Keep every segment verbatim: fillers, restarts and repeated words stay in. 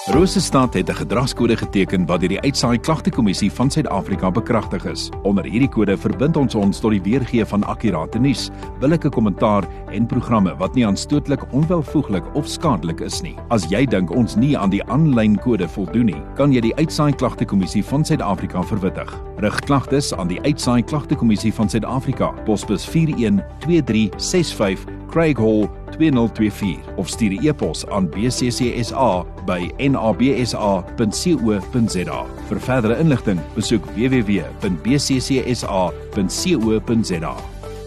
Rosestad het 'n gedragskode geteken wat deur die Uitsaai Klagtekommissie van Suid-Afrika bekragtig is. Onder hierdie kode verbind ons ons tot die weergee van akkurate nuus, billike kommentaar en programme wat nie aanstootlik, onwelvoeglik of skadelik is nie. As jy dink ons nie aan die aanlyn kode voldoen nie, kan jy die Uitsaai Klagtekommissie van Suid-Afrika verwittig. Rig klagtes aan die Uitsaai Klagtekommissie van Suid-Afrika, posbus vier een twee drie ses vyf, Craig Hall twee nul twee vier of stuur 'n e-pos aan b c c s a by n a b s a punt co punt z a. Vir verdere inligting, besoek w w w punt b c c s a punt co punt z a.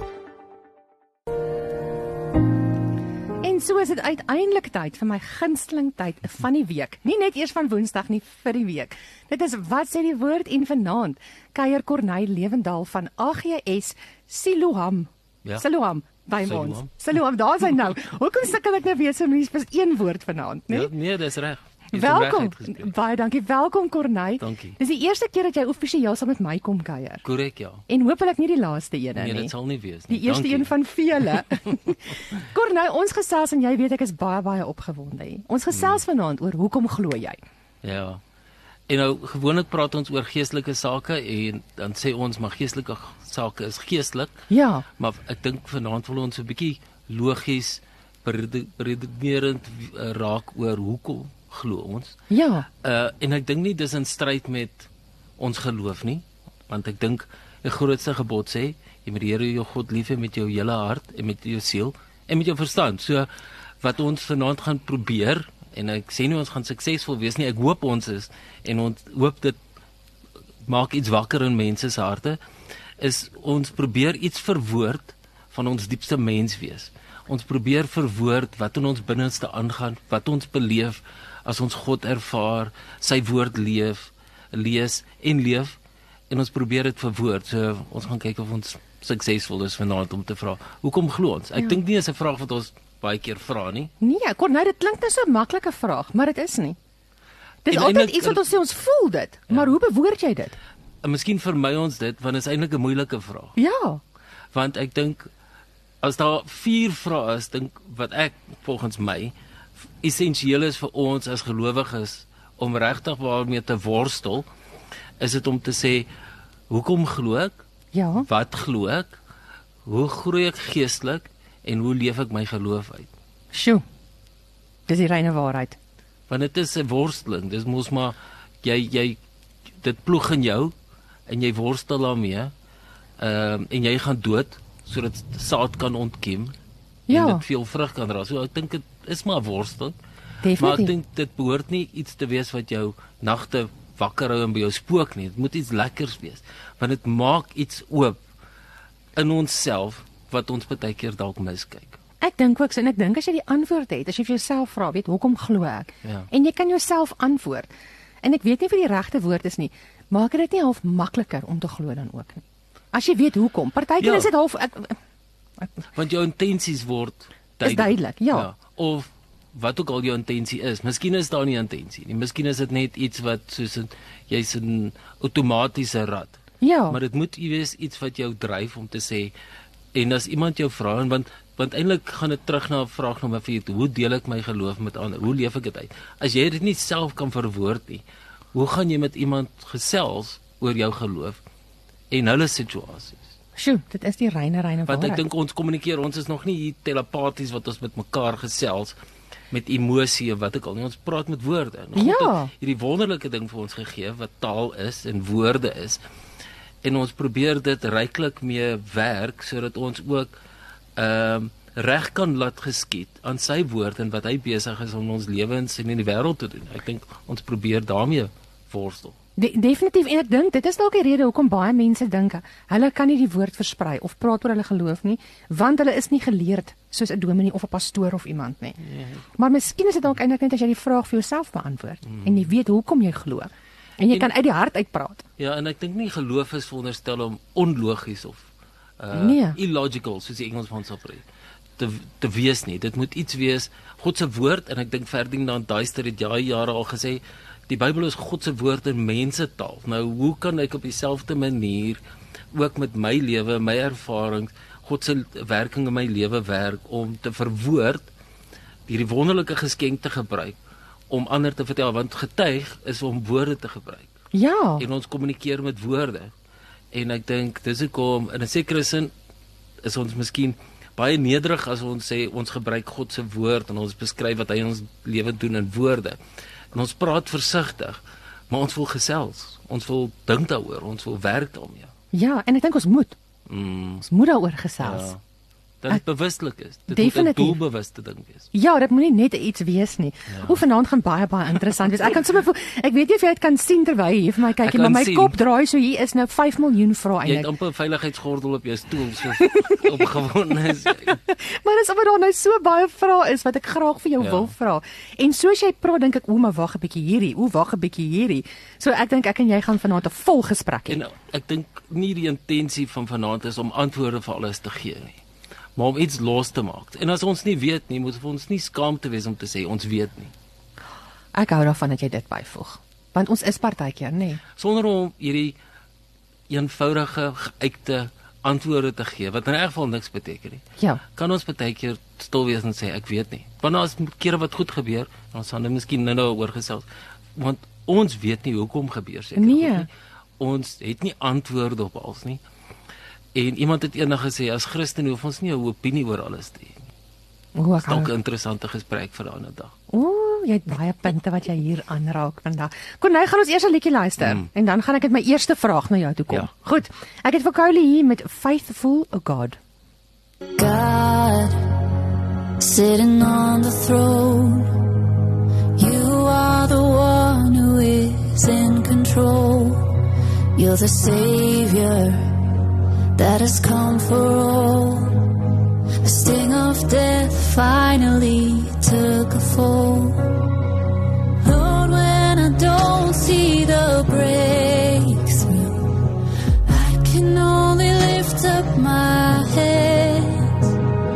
En so is dit uiteindelik tyd vir my gunsteling tyd van die week. Nie net eers van Woensdag nie, vir die week. Dit is Wat sê die woord en vanaand kuier Corneille Lewendaal van A G S Siloam. Ja. Siloam by Siloam. ons. Siloam, daar is hy nou. Hoekom sukkel ek nou weer so mense vir een woord vanaand, nee? Ja, nee, dis reg. Jy het Welkom. hom reg uitgespreek. Baie dankie. Welkom Corneille. Dankie. Dis die eerste keer dat jy offisieel saam met my kom kuier. Korrek, ja. En hopelik nie die laaste ene Nee, nie. dit sal nie wees nie. Die eerste Dankie. een van vele. Corneille, ons gesels en jy weet ek is baie baie opgewonde hier. Ons gesels Hmm. vanaand oor hoekom glo jy? Ja. En nou gewoonlik praat ons oor geestelike sake en dan sê ons maar geestelike sake is geestelik, Ja. maar ek dink vanaand wil ons 'n bietjie logies berede- beredenerend uh, raak oor hoekom glo ons. Ja. Uh en ek dink nie dis in stryd met ons geloof nie, want ek dink die grootste gebod sê jy moet die Here jou God lief hê met jou hele hart en met jou siel en met jou verstand. So wat ons vanaand gaan probeer, en ek sê nie ons gaan suksesvol wees nie, ek hoop ons is en ons hoop dit maak iets wakker in mense se harte, is ons probeer iets verwoord van ons diepste menswees. Ons probeer verwoord wat in ons binneste aangaan, wat ons beleef as ons God ervaar, sy woord leef, lees en leef, en ons probeer dit verwoord. So ons gaan kyk of ons suksesvol is vanaand om te vra, hoekom glo ons? Ek Ja. dink nie is 'n vraag wat ons baie keer vra nie. Nee, Corneille, dit klink nou so 'n maklike vraag, maar dit is nie. Dit is En altyd eintlik- iets wat ons sê ons voel dit, ja. Maar hoe bewoord jy dit? En miskien vermy ons dit, want dit is eintlik 'n moeilike vraag. Ja. Want ek dink as daar vier vrae is, dink wat ek volgens my essensieel is vir ons as gelowiges om regtig waarmee te worstel, is dit om te sê hoekom glo ek? Ja. Wat glo ek? Hoe groei ek geestelik en hoe leef ek my geloof uit? Sjoe. Dis die reine waarheid. Want dit is 'n worsteling. Dis mos maar jy jy dit ploeg in jou en jy worstel daarmee. Ehm en jy gaan dood sodat saad kan ontkiem Ja. en dit veel vrug kan dra. So ek dink dit is maar worstel. Definitief. Maar ek dink dit behoort nie iets te wees wat jou nagte wakker hou en by jou spook nie. Dit moet iets lekkers wees. Want dit maak iets oop in onsself wat ons baie keer dalk miskyk. Ek dink ook so en ek dink as jy die antwoord het, as jy vir jouself vra, weet hoekom glo ek? Ja. En jy kan jouself antwoord. En ek weet nie vir die regte woord is nie, maak dit nie half makliker om te glo dan ook nie. As jy weet hoekom. Partykeer Ja. is dit half ek, ek, Want jou intensies word Is duidelik, ja. ja. Of wat ook al jou intensie is. Miskien is daar nie intensie nie. Miskien is dit net iets wat soos 'n jy's 'n outomatiese rat. ja. Maar dit moet wees iets wat jou dryf om te sê, en as iemand jou vra, en want want eintlik gaan dit terug na vraag nommer vier, hoe deel ek my geloof met ander? Hoe leef ek dit uit? As jy dit nie self kan verwoord nie, hoe gaan jy met iemand gesels oor jou geloof en hulle situasies? Sjoe, dit is die reine reine Want waarheid. ek dink ons kommunikeer, ons is nog nie hier telepaties wat ons met mekaar gesels met emosie of wat ook al nie, ons praat met woorde. En God Ja. het hierdie wonderlike ding vir ons gegee wat taal is en woorde is. En ons probeer dit ryklik mee werk sodat ons ook ehm um, reg kan laat geskied aan sy woord en wat hy besig is om ons lewens en in die wêreld te doen. Ek dink ons probeer daarmee worstel. De, definitief en ek dink dit is dalk die rede hoekom baie mense dink hulle kan nie die woord versprei of praat oor hulle geloof nie, want hulle is nie geleerd soos 'n dominee of 'n pastoor of iemand nie. Ja. Maar miskien is dit dalk eintlik net as jy die vraag vir jouself beantwoord mm. en jy weet hoekom jy glo en jy En- kan uit die hart uitpraat. Ja, en ek dink nie geloof is veronderstel om onlogies of uh Nee. illogical, soos die Engelsman sal sê, te te wees nie. Dit moet iets wees, God se woord, en ek dink Ferdinand Duister het jae jare al gesê, die Bybel is God se woord in mensetaal. Nou, hoe kan ek op dieselfde manier ook met my lewe, my ervarings, God se werking in my lewe werk om te verwoord, hierdie wonderlike geskenk te gebruik om ander te vertel, want getuig is om woorde te gebruik. Ja. En ons kommunikeer met woorde. En ek dink dis hoekom in 'n sekere sin is ons miskien baie nederig as ons sê ons gebruik God se woord en ons beskryf wat hy in ons lewe doen in woorde. En ons praat versigtig, maar ons wil gesels. Ons wil dink daaroor, ons wil werk daarmee. Ja, en ek dink ons moet. Mm, Ons moet daaroor gesels. ja. Dat dit bewustelik is. Dit Definitief. moet 'n doelbewuste ding wees. Ja, dit moenie net iets wees nie. Ja. O, vanaand gaan baie baie interessant wees. Ek kan sommer voel, ek weet nie of jy dit kan sien terwyl jy hier vir my kyk Ek nie, maar kan my sien. kop draai so hier is nou vyf miljoen vrae Jy het eintlik. amper 'n veiligheidsgordel op jou stoel so opgewonde is. Maar dis omdat daar nou so baie vrae is wat ek graag vir jou Ja. wil vra. En soos jy praat, dink ek, o, maar wag 'n bietjie hierdie, o, wag 'n bietjie hierdie. So ek dink ek en jy gaan vanaand 'n vol gesprek hê. En ek dink nie die intensie van vanaand is om antwoorde vir alles te gee nie, maar om iets los te maak. En as ons nie weet nie, moet vir ons nie skaamte wees om te sê ons weet nie. Ek hou daarvan dat jy dit byvoeg. Want ons is partykeer, nê. Nee. Sonder om hierdie eenvoudige, geuite antwoorde te gee wat in elk geval niks beteken nie. Ja. Kan ons baie keer stil wees en sê ek weet nie. Want daar is kere wat goed gebeur, dan sal ons miskien nou-nou oor gesels. Want ons weet nie hoekom gebeur seker Nee. goed nie. Ons het nie antwoorde op alles nie. En iemand het eendag gesê as Christen hoef ons nie 'n opinie oor alles te hê nie. O, ek Dalk 'n hou. interessante gesprek vir 'n ander dag. O, jy het baie punte wat jy hier aanraak vandag. Kon nou gaan ons eers 'n liedjie luister Mm. en dan gaan ek met my eerste vraag na jou toe kom. Ja. Goed. Ek het vir Colie hier met Faithful O God. God, sitting on the throne, you are the one who is in control. You're the Savior that has come for all. The sting of death finally took a fall. Lord, when I don't see the breakthrough, I can only lift up my head.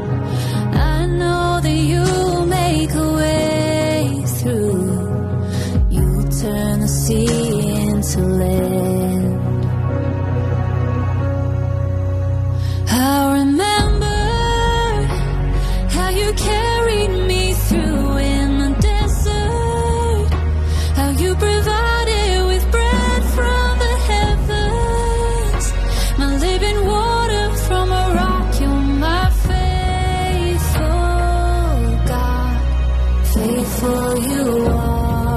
I know that you make a way through. You turn the sea into land. I remember how you carried me through in the desert, how you provided with bread from the heavens, my living water from a rock. You're my faithful God, faithful you are.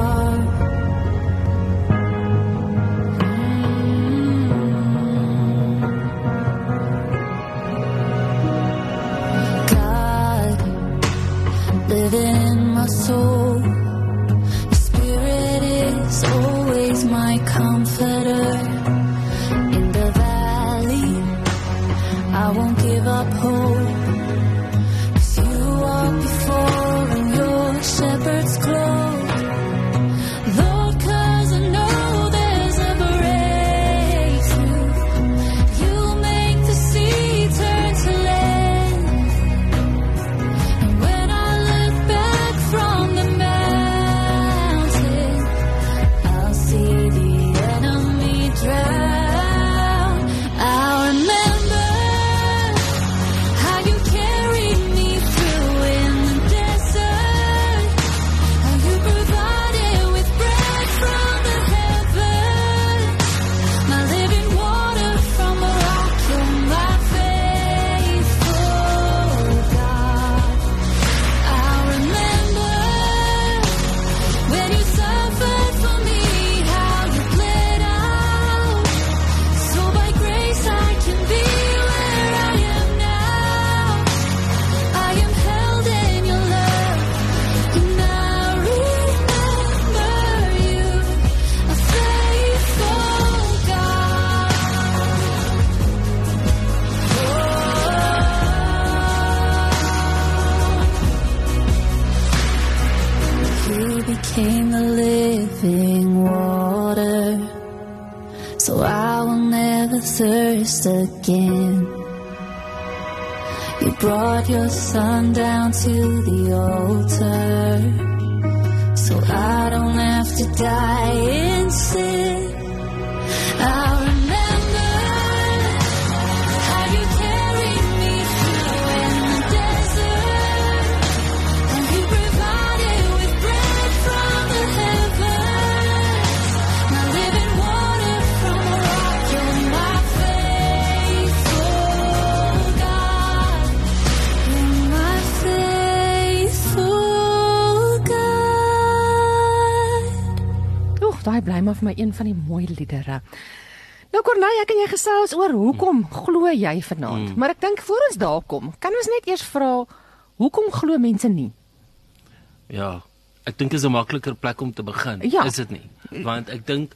Living in my soul, your spirit is always my comforter. In the valley, I won't give up hope, 'cause you walk before in your shepherd's cloak. Lord, 'cause I know there's a breakthrough. You make the sea turn to land. And when I look back from the mountain, I'll see the enemy drown. I remember how you carried me through in the desert, how you provided with bread from the heavens, my living water from a rock. You're my faithful God. I remember when you suffered for me, how you bled out, so by grace I can be where I am now. I am held in your love, and I remember you, a faithful God. You became the living water, so I will never thirst again. You brought your son down to the altar, so I don't have to die in sin. I remember how you carried me through in the desert, and you provided with bread from the daai bly maar vir my een van die mooi liedere. Nou Corneille, ek en jy gesels oor hoekom glo jy vanaand? Hmm. Maar ek dink voor ons daar kom, kan ons net eers vra hoekom glo mense nie? Ja, ek dink dit is 'n makliker plek om te begin, ja. is dit nie? Want ek dink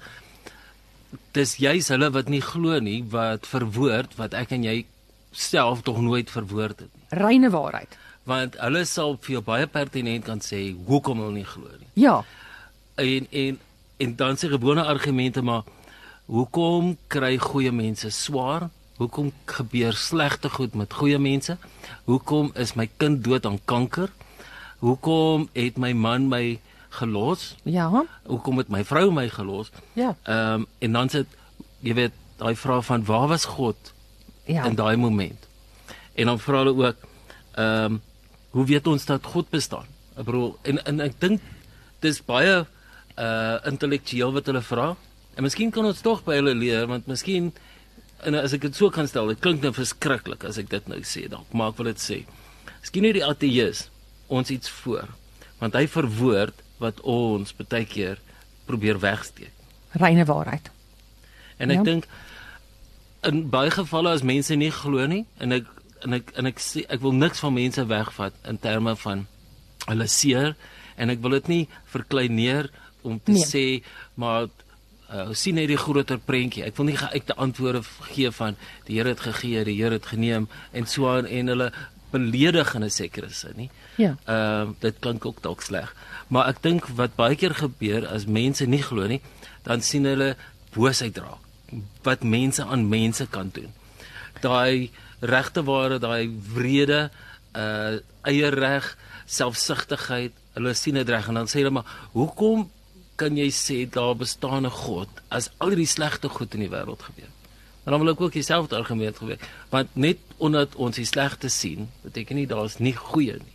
dis juis hulle wat nie glo nie wat verwoord wat ek en jy self tog nooit verwoord het nie. Reine waarheid. Want hulle sal vir jou baie pertinent kan sê hoekom hulle nie glo nie. Ja. En en en dan se gewone argumente maar hoekom kry goeie mense swaar? Hoekom gebeur slegte goed met goeie mense? Hoekom is my kind dood aan kanker? Hoekom het my man my gelos? Ja. Hoekom het my vrou my gelos? Ja. Ehm um, en dan sit jy weet daai vraag van waar was God ja. in daai moment? En dan vra hulle ook ehm um, hoe weet ons dat God bestaan? Ek bedoel en en ek dink dis baie uh intellektueel wat hulle vra. En miskien kan ons tog by hulle leer want miskien en as ek dit so kan stel, dit klink nou verskriklik as ek dit nou sê dalk, maar ek wil dit sê. Miskien nie die ateïs ons iets voor, want hy verwoord wat ons baie keer probeer wegsteek. Reine waarheid. En ek ja. dink in baie gevalle as mense nie glo nie en ek en ek en ek sê ek wil niks van mense wegvat in terme van hulle seer en ek wil dit nie verkleineer om te nee. sê maar uh, sien net die groter prentjie. Ek wil nie geuite antwoorde gee van die Here het gegee, die Here het geneem en so aan en hulle beledig in 'n sekere sin nie. Ja. Ehm uh, dit klink ook dalk sleg. Maar ek dink wat baie keer gebeur as mense nie glo nie, dan sien hulle boosheid raak wat mense aan mense kan doen. Daai regte ware, daai wrede, uh eierreg, selfsugtigheid, hulle sien dit reg en dan sê hulle maar hoekom kan jy sê daar bestaan 'n God as al die slegte goed in die wêreld gebeur? En dan wil ek ook dieselfde argument gebruik, want net omdat ons die slegte sien, beteken nie daar's nie goeie nie.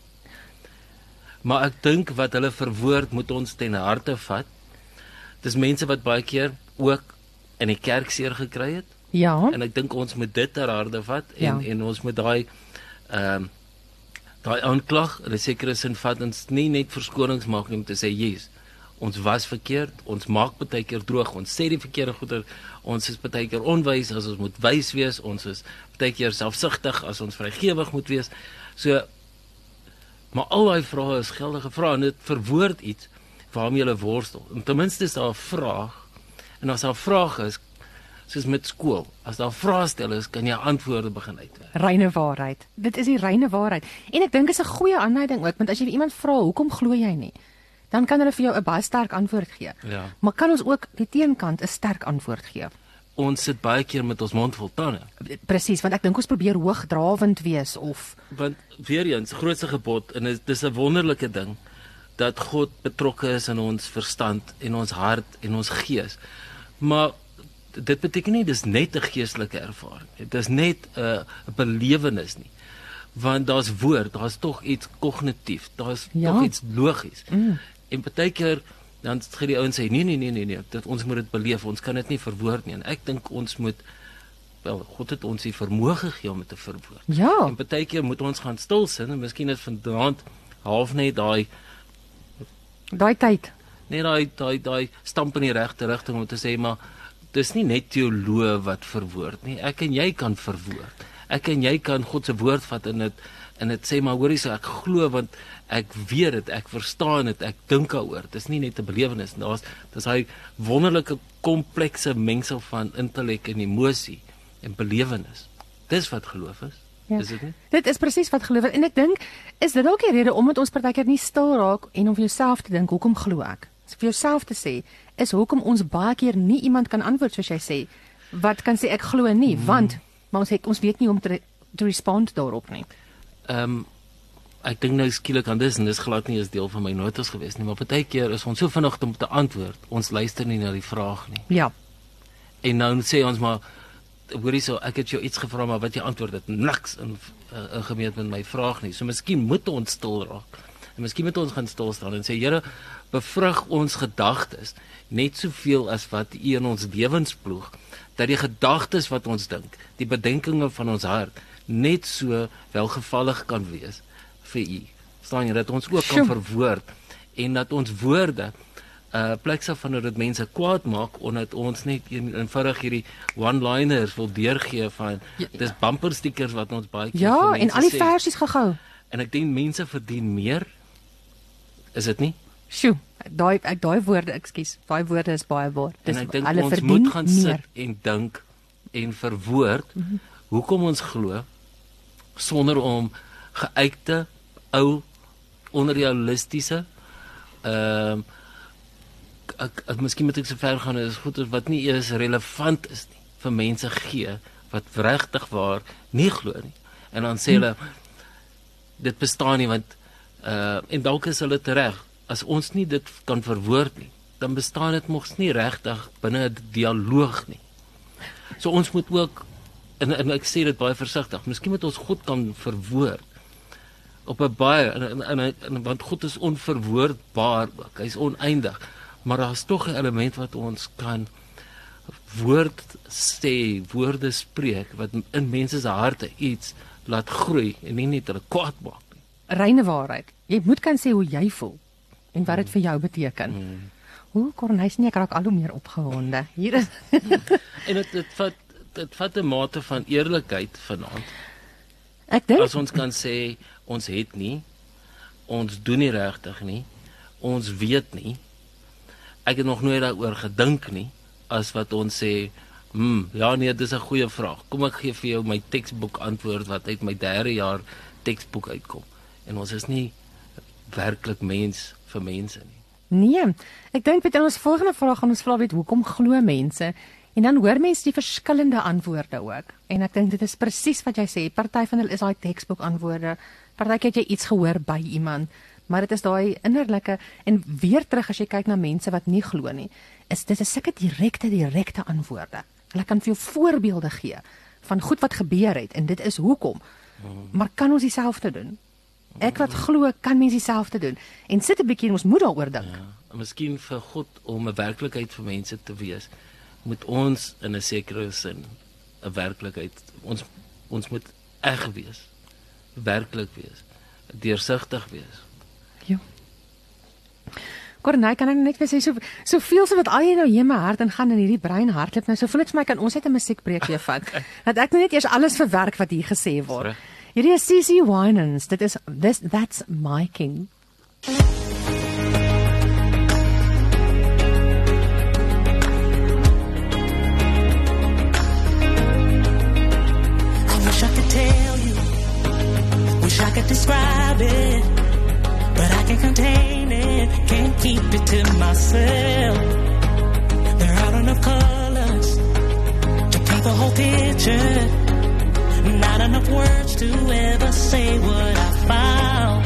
Maar ek dink wat hulle verwoord moet ons ten harte vat. Dis mense wat baie keer ook in die kerk seer gekry het. Ja. En ek dink ons moet dit ter harte vat en ja. en ons moet daai ehm um, daai aanklag in 'n sekere sin vat ons nie net verskonings maak nie om te sê Jesus, ons was verkeerd, ons maak baie keer droog, ons sê die verkeerde goeie, ons is baie keer onwys as ons moet wys wees, ons is baie keer selfsugtig as ons vrygewig moet wees. So maar al daai vrae is geldige vrae en dit verwoord iets waarmee hulle worstel. En ten minste is daar 'n vraag en as daar 'n vraag is soos met skool, as daar vrae stel is, kan jy antwoorde begin uitwerk. Reine waarheid. Dit is die reine waarheid. En ek dink dit is 'n goeie aanleiding ook, want as jy iemand vra, hoekom glo jy nie? Dan kan hulle vir jou 'n baie sterk antwoord gee. Ja. Maar kan ons ook die teenkant 'n sterk antwoord gee? Ons sit baie keer met ons mond vol tande. Presies, want ek dink ons probeer hoogdrawend wees of want weer eens, grootste gebod en dit is 'n wonderlike ding dat God betrokke is in ons verstand en ons hart en ons gees. Maar dit beteken nie dis net 'n geestelike ervaring. Dit is net 'n uh, belewenis nie. Want daar's woord, daar's tog iets kognitief, daar's ja. tog iets logies. Mm. En baie keer dan sê die ouens sê nee nee nee nee nee, dit ons moet dit beleef, ons kan dit nie verwoord nie. En ek dink ons moet wel God het ons die vermoë gegee om dit te verwoord. Ja. En baie keer moet ons gaan stil sit en miskien is vanaand half net daai daai tyd. Nee, daai daai daai stamp in die regte rigting om te sê maar dis nie net teoloë wat verwoord nie. Ek en jy kan verwoord. Ek en jy kan God se woord vat in dit en dit sê maar hoorie so ek glo want ek weet dit, ek verstaan dit, ek dink daaroor. Dis nie net 'n belewenis, daar's dis hy wonderlike komplekse mengsel van intellek en emosie en belewenis. Dis wat geloof is. Ja. Is dit nie? Dit is presies wat geloof is en ek dink is dit ook die rede omdat ons partykeer nie stil raak en om vir jouself te dink hoekom glo ek? So vir jouself te sê is hoekom ons baie keer nie iemand kan antwoord soos jy sê wat kan sê ek glo nie hmm. want maar ons het, ons weet nie hoe om te, te respond daarop nie. Ehm um, ek dink nou skielik aan dis en dis glad nie 'n deel van my notas gewees nie, maar baie keer is ons so vinnig om te antwoord. Ons luister nie na die vraag nie. Ja. En nou sê ons maar hoorie so ek het jou iets gevra maar wat jy antwoord het niks in uh, in gemeet met my vraag nie. So miskien moet ons stil raak. En miskien moet ons gaan stil staan en sê Here, bevrug ons gedagtes net soveel as wat U in ons lewens ploeg, dat die gedagtes wat ons dink, die bedenkinge van ons hart net so welgevallig kan wees vir U. Verstaan jy dat ons ook kan verwoord en dat ons woorde uh, plek sal van dat mense kwaad maak, omdat ons net eenvoudig hierdie one-liners wil deurgee van, ja, dis bumper stickers wat ons baie keer ja, vir mense en al die sê. versies gehou. En ek dink mense verdien meer, is dit nie? Sjoe, daai ek daai woorde, ekskuus, daai woorde is baie waar. En ek dink hulle ons verdien moet gaan meer. sit en dink en verwoord mm -hmm. hoekom ons glo, sonder om geuite, ou, onrealistiese, ehm uh, ek, ek miskien moet ek so ver gaan, is goed wat nie eers relevant is nie, vir mense gee, wat regtig waar nie glo nie. En dan sê hulle, hmm. dit bestaan nie, want, uh, en dalk is hulle tereg, as ons nie dit kan verwoord nie, dan bestaan dit mos nie regtig binne 'n dialoog nie. So ons moet ook, en, en ek sê dit baie versigtig, miskien moet ons God kan verwoord, op 'n baie, en, en, en, en, want God is onverwoordbaar ook, hy is oneindig, maar daar is tog 'n element wat ons kan woord sê, woorde spreek, wat in mense se harte iets laat groei, en nie net hulle kwaad maak nie. Reine waarheid, jy moet kan sê hoe jy voel, en wat dit vir jou beteken. Mm. Hoe, Cornelis, nie, ek raak al hoe meer opgewonde. Hier is... en het, het, vat, het vat 'n mate van eerlikheid vanaand. Ek dink... As ons kan sê, ons het nie, ons doen nie regtig nie, ons weet nie, ek het nog nooit daaroor gedink nie, as wat ons sê, hmm, ja nee, dis 'n goeie vraag, kom ek gee vir jou my teksboek antwoord, wat uit my derde jaar teksboek uitkom, en ons is nie werklik mens vir mense nie. Nee, ek dink met ons volgende vraag gaan ons vra weet hoekom glo mense, en dan hoor mense die verskillende antwoorde ook, en ek dink dit is presies wat jy sê, party van hulle is daai teksboek antwoorde, partykeer het jy iets gehoor by iemand, maar dit is daai innerlike, en weer terug as jy kyk na mense wat nie glo nie, is dit is sulke direkte, direkte antwoorde. Hulle kan vir jou voorbeelde gee, van goed wat gebeur het, en dit is hoekom, maar kan ons dieselfde doen? Ek wat glo, kan mens dieselfde doen, en sit 'n bietjie, ons moet daaroor dink. Ja, miskien vir God, om 'n werklikheid vir mense te wees, moet ons in 'n sekere sin 'n werklikheid, ons, ons moet eg wees, werklik wees, deursigtig wees. Ja. Cornelis, kan ek net vir sê, so, so veel so wat al jy nou hier my hart in gaan in hierdie brein hardloop, nou so voel ek vir my, kan ons net 'n musiekbreek weer vat, dat ek nou net eers alles verwerk wat hier gesê word. Sorry. Hierdie is C C Winans, dit is, this, That's My King. I wish I could tell you, wish I could describe it, but I can't contain it, can't keep it to myself. There aren't enough colors to paint the whole picture, not enough words to ever say what I found.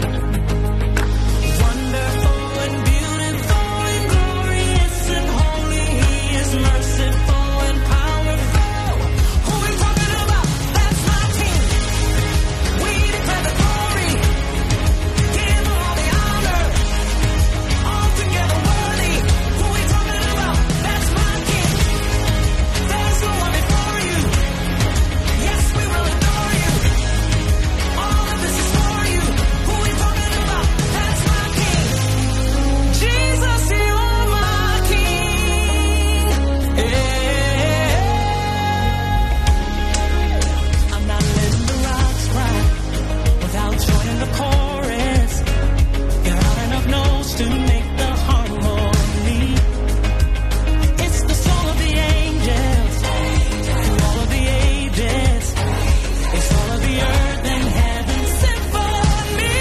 Wonderful and beautiful and glorious and holy, He is merciful and powerful. Who we talking about? That's my King. We declare the glory, give Him all the honor, altogether worthy. Who we talking about? That's my King. There's no one before you. Yes, we will adore you. All of this is for you. Who we talking about? That's my King. Jesus, you are my King. Yeah. I'm not letting the rocks cry without joining the chorus. There aren't enough notes to make the harmony. It's the song of the angels, through all of the ages. It's all of the earth and heaven sent for me.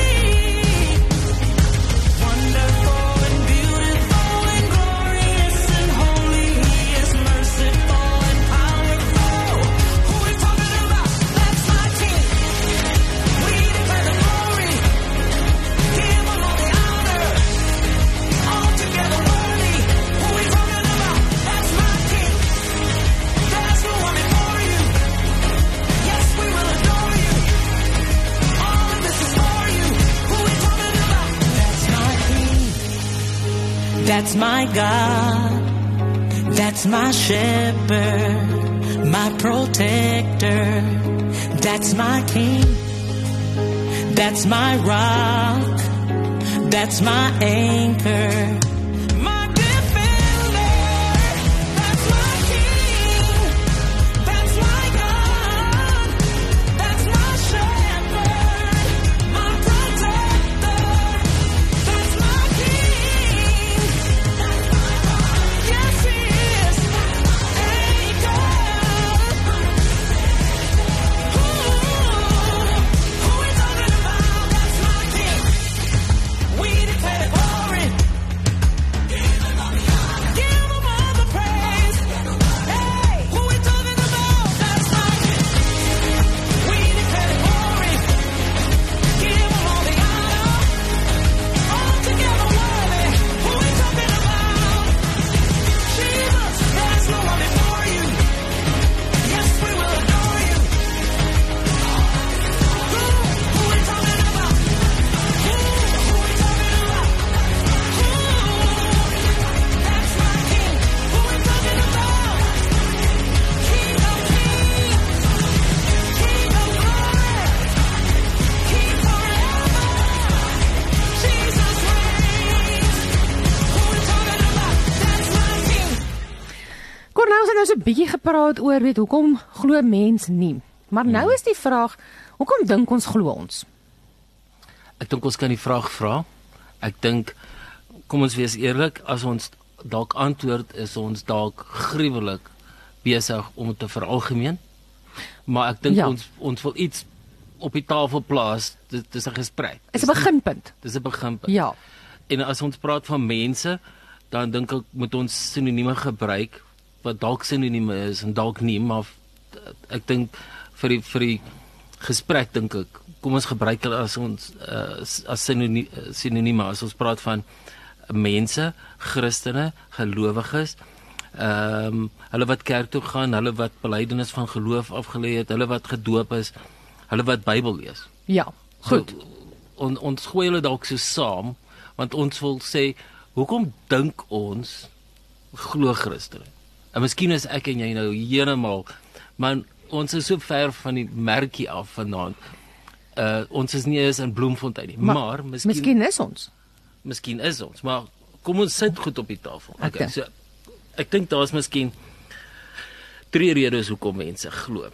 Wonderful and beautiful and glorious and holy, He is merciful and powerful. Who we talking about? That's my King. We declare the glory, give Him all the honor, altogether worthy. Who we talking about? That's my King. There's no one before you. Yes, we will adore you. All of this is for you. Who we talking about? That's my King. That's my God. That's my shepherd, my protector. That's my King. That's my rock. That's my anchor. Cornel, ons het nou so 'n bietjie gepraat oor weet hoekom glo mens nie. Maar nou is die vraag, hoekom dink ons glo ons? Ek dink ons kan die vraag vra. Ek dink, kom ons wees eerlik, as ons dalk antwoord, is ons dalk gruwelik besig om dit te veralgemeen. Maar ek dink Ja. ons ons wil iets op die tafel plaas. Dit dis 'n gesprek. Is 'n beginpunt. Dis 'n beginpunt. Ja. En as ons praat van mense, dan dink ek moet ons sinonieme gebruik wat dalk sinonieme is en dalk nie, maar ek dink vir die vir die gesprek dink ek, kom ons gebruik dit as ons uh, as sinonieme, sinonieme as ons praat van mense, Christene, gelowiges, ehm um, hulle wat kerk toe gaan, hulle wat belydenis van geloof afgelê het, hulle wat gedoop is, hulle wat Bybel lees. Ja. Goed. So, on, ons gooi hulle dalk so saam, want ons wil sê, hoekom dink ons glo Christene? En miskien is ek en jy nou heeltemal, maar ons is so ver van die merkie af vanaand. Uh, ons is nie eens in Bloemfontein nie, maar, maar miskien, Miskien is ons. miskien is ons, maar kom ons sit goed op die tafel. Ek Okay, dink. so, ek dink daar is miskien drie redes hoekom mense glo.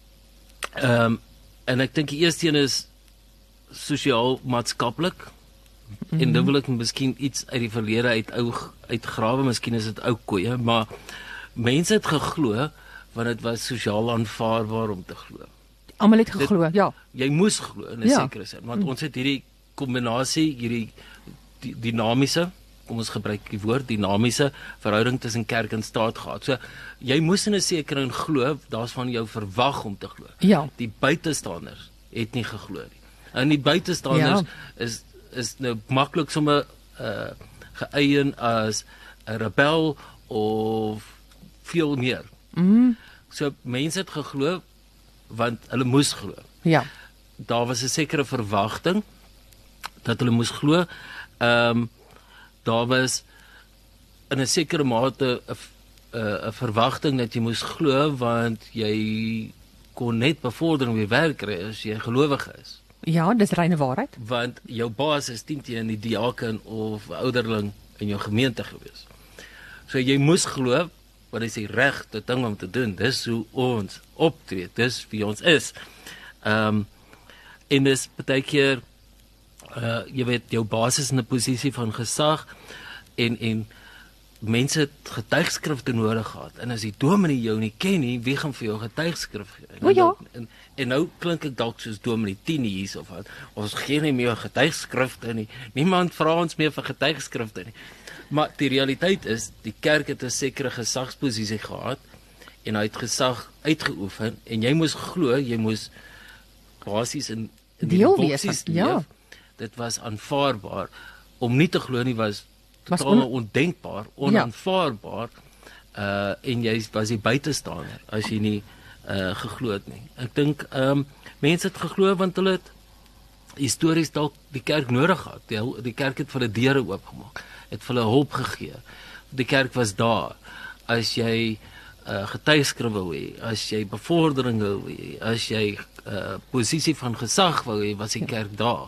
Ehm um, en ek dink die eerste een is sosiaal maatskaplik. Mm-hmm. En dan wil ek miskien iets uit die verlede uit ou uitgrawe, miskien is dit ou koeie, maar mense het geglo want dit was sosiaal aanvaarbaar om te glo. Almal het geglo, ja. Jy moes glo in 'n Ja. sekere sin, want mm. ons het hierdie kombinasie, hierdie die, dinamiese, kom ons gebruik die woord dinamiese verhouding tussen kerk en staat gehad. So jy moes in 'n sekere in glo, daar's van jou verwag om te glo. Ja. Die buitestanders het nie geglo nie. En die buitestanders Ja. is is nou maklik sommer uh geëien as 'n rebel of veel meer. Mhm. So mense het geglo want hulle moes glo. Ja. Daar was 'n sekere verwagting dat hulle moes glo. Ehm um, daar was in 'n sekere mate 'n 'n 'n verwagting dat jy moes glo want jy kon net bevordering by werk kry as jy gelowig is. Ja, dis reine waarheid. Want jou baas is teen teen die diaken of ouderling in jou gemeente gewees. So jy moes glo wat is die regte ding om te doen. Dis hoe ons optree, dis wie ons is. Ehm um, en dis baie keer uh jy weet jou baas is in 'n posisie van gesag en en mense het getuigskrifte nodig gehad. En as die dominee jou nie ken nie, wie gaan vir jou getuigskrif gee? O ja. En, en nou klink ek dalk soos dominee tien hier of wat. Ons gee nie meer getuigskrifte nie. Niemand vra ons meer vir getuigskrifte nie. Maar die realiteit is, die kerk het 'n sekere gesagsposisie gehad en hy het gesag uitgeoefen en jy moes glo, jy moes basies in, in die Deel wees boksies van- ja. leef. Dit was aanvaarbaar. Om nie te glo nie was Was totaal on- ondenkbaar, onaanvaarbaar. Uh en jy was die buitestander as jy nie uh geglo het nie. Ek dink ehm um, mense het geglo want hulle het histories dalk die kerk nodig gehad. Die, die kerk het vir hulle deure oopgemaak, het vir hulle hulp gegee. Die kerk was daar as jy uh getuigskrif wou hê, as jy bevordering wou hê, as jy uh posisie van gesag wou hê, was die kerk daar.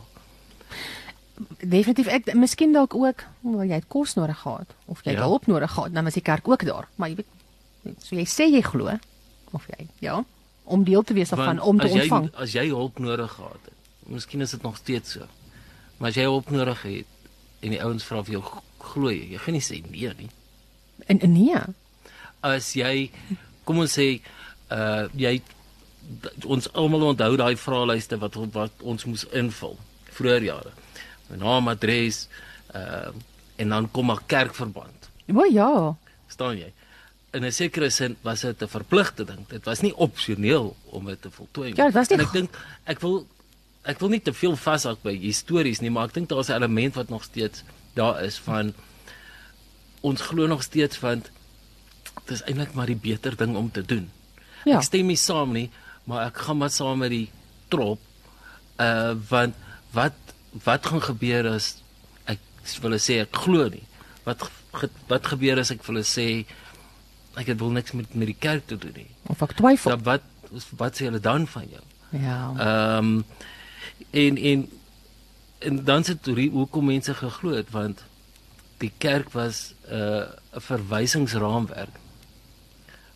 Definitief ek miskien dalk ook, wel jy het kos nodig gehad of jy het Ja. hulp nodig gehad, dan was die kerk ook daar. Maar jy weet, so jy sê jy glo of jy ja, om deel te wees daarvan, om te as jy, ontvang. as jy hulp nodig gehad het, miskien is dit nog steeds so. Maar as jy hulp nodig het en die ouens vra vir jou glo jy, jy gaan nie sê nee nie. En, en nee. As jy kom ons sê uh jy ons almal onthou daai vraelyste wat wat ons moes invul vroeër jare. Naam, adres, uh en dan kom maar kerkverband. O ja. Verstaan jy? In 'n sekere sin was dit 'n verpligte ding. Dit was nie opsioneel om dit te voltooi nie. Ja, dit was nie En ek dink ek wil ek wil nie te veel vashou by histories nie, maar ek dink daar's 'n element wat nog steeds daar is van ons glo nog steeds van dit is eintlik maar die beter ding om te doen. Ja. Ek stem nie saam nie, maar ek gaan maar saam met die trop. Uh want wat wat gaan gebeur as ek wil sê ek glo nie. Wat ge, wat gebeur as ek vir hulle sê ek wil niks met met die kerk te doen nie. Of ek twyfel. Dan wat wat sê hulle dan van jou? Ja. Ehm um, en en en dan se teorie hoekom mense geglo het want die kerk was 'n uh, 'n verwysingsraamwerk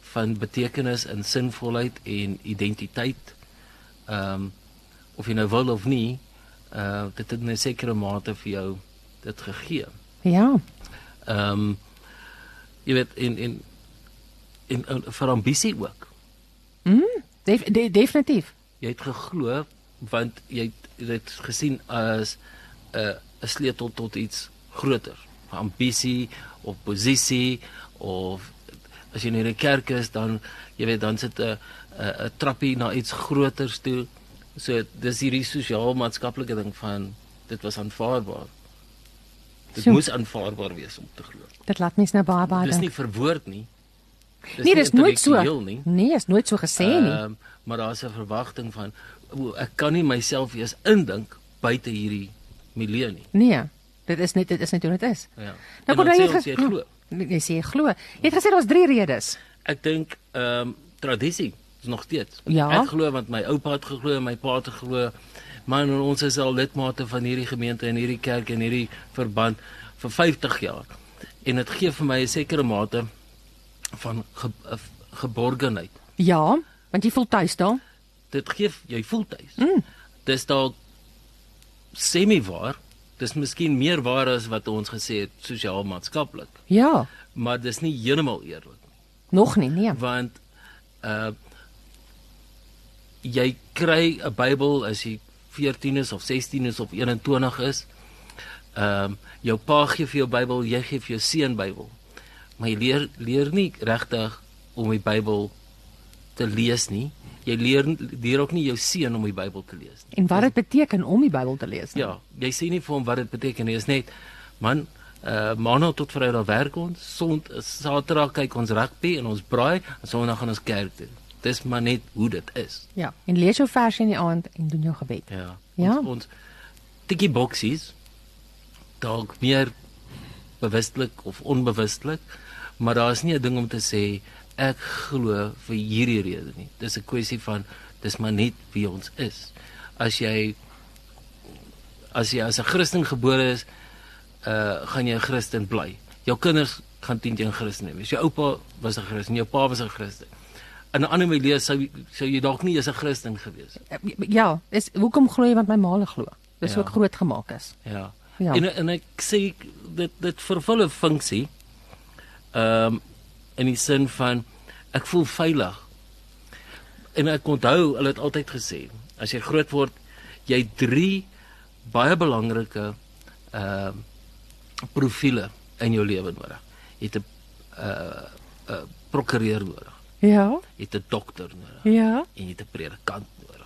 van betekenis en sinvolheid en identiteit, ehm um, of jy nou wil of nie, uh, dit het in 'n sekere mate vir jou dit gegee. Ja. Ehm um, jy weet in in in, in vir ambisie ook. Mm, def, de, definitief. Jy het geglo want jy het dit gesien as 'n uh, 'n sleutel tot iets groter, ambisie of posisie, of as jy in 'n kerk is, dan jy weet dan sit 'n 'n 'n trappie na iets groters toe. So dis hierdie sosiaal-maatskaplike ding van dit was aanvaarbaar. Dit So. moes aanvaarbaar wees om te glo. Dit laat mens nou baie baie Dis dink. nie verwoord nie. Dis Nee, nie dis nooit so. intellektueel nie. Nee, is nooit so gesê nie. Ehm, maar daar's 'n verwagting van o, ek kan nie myself eers indink buite hierdie milieu nie. Nee, dit is net dit is net hoe dit is. Ja. Nou En kon dan jy sê ons jy glo. Jy sê jy glo. Jy het gesê daar's drie redes. Ek dink ehm um, tradisie is nog steeds. Ja. Ek glo want my oupa het geglo en my pa het geglo. Maar ons is al lidmate van hierdie gemeente en hierdie kerk en hierdie verband vir vyftig jaar. En dit gee vir my 'n sekere mate van ge, geborgenheid. Ja, want jy voel tuis daar. Dit gee jy voel tuis. Mm. Dis dalk semi-waar. Dis miskien meer waar as wat ons gesê het sosiaal-maatskaplik, Ja, maar dis nie heeltemal eerlik nie. nog nie, nee. Want uh jy kry 'n Bybel as jy veertien is of sestien is of eenentwintig is. Ehm um, jou pa gee vir jou Bybel, jy gee vir jou seun Bybel. Maar jy leer leer nie regtig om die Bybel te lees nie. Jy leer leer ook nie jou seun om die Bybel te lees nie. En wat dit beteken om die Bybel te lees. nie? Ja, jy sê nie vir hom wat dit beteken nie. Dit is net man, uh maandag tot Vrydag werk ons, Sond Saterdag kyk ons rugby en ons braai, en Sondag gaan ons kerk toe. Dis maar net hoe dit is. Ja, en lees jou versie in die aand en doen jou gebed. Ja. Ja. Ons, ons tikkie boksies dalk meer bewustelik of onbewustelik, maar daar is nie 'n ding om te sê ek glo vir hierdie rede nie. Dis 'n kwessie van dis maar net wie ons is. As jy as jy as 'n Christen gebore is, uh gaan jy 'n Christen bly. Jou kinders gaan teen teen Christen wees. Jou oupa was 'n Christen, jou pa was 'n Christen. In 'n ander milieu sou sou jy dalk nie eens 'n Christen gewees het. Ja, is hoekom glo jy want my ma glo? Dis Ja. hoe ek groot gemaak is. Ja. Ja. En en ek sê dit dit vervul 'n funksie. Ehm um, in die sin van ek voel veilig. En ek onthou, hulle het altyd gesê, as jy groot word, jy het drie baie belangrike ehm uh, profiele in jou lewe nodig. Jy het 'n 'n uh, 'n uh, prokureur nodig. Ja, Jy het 'n dokter nodig ja. en jy het 'n predikant nodig.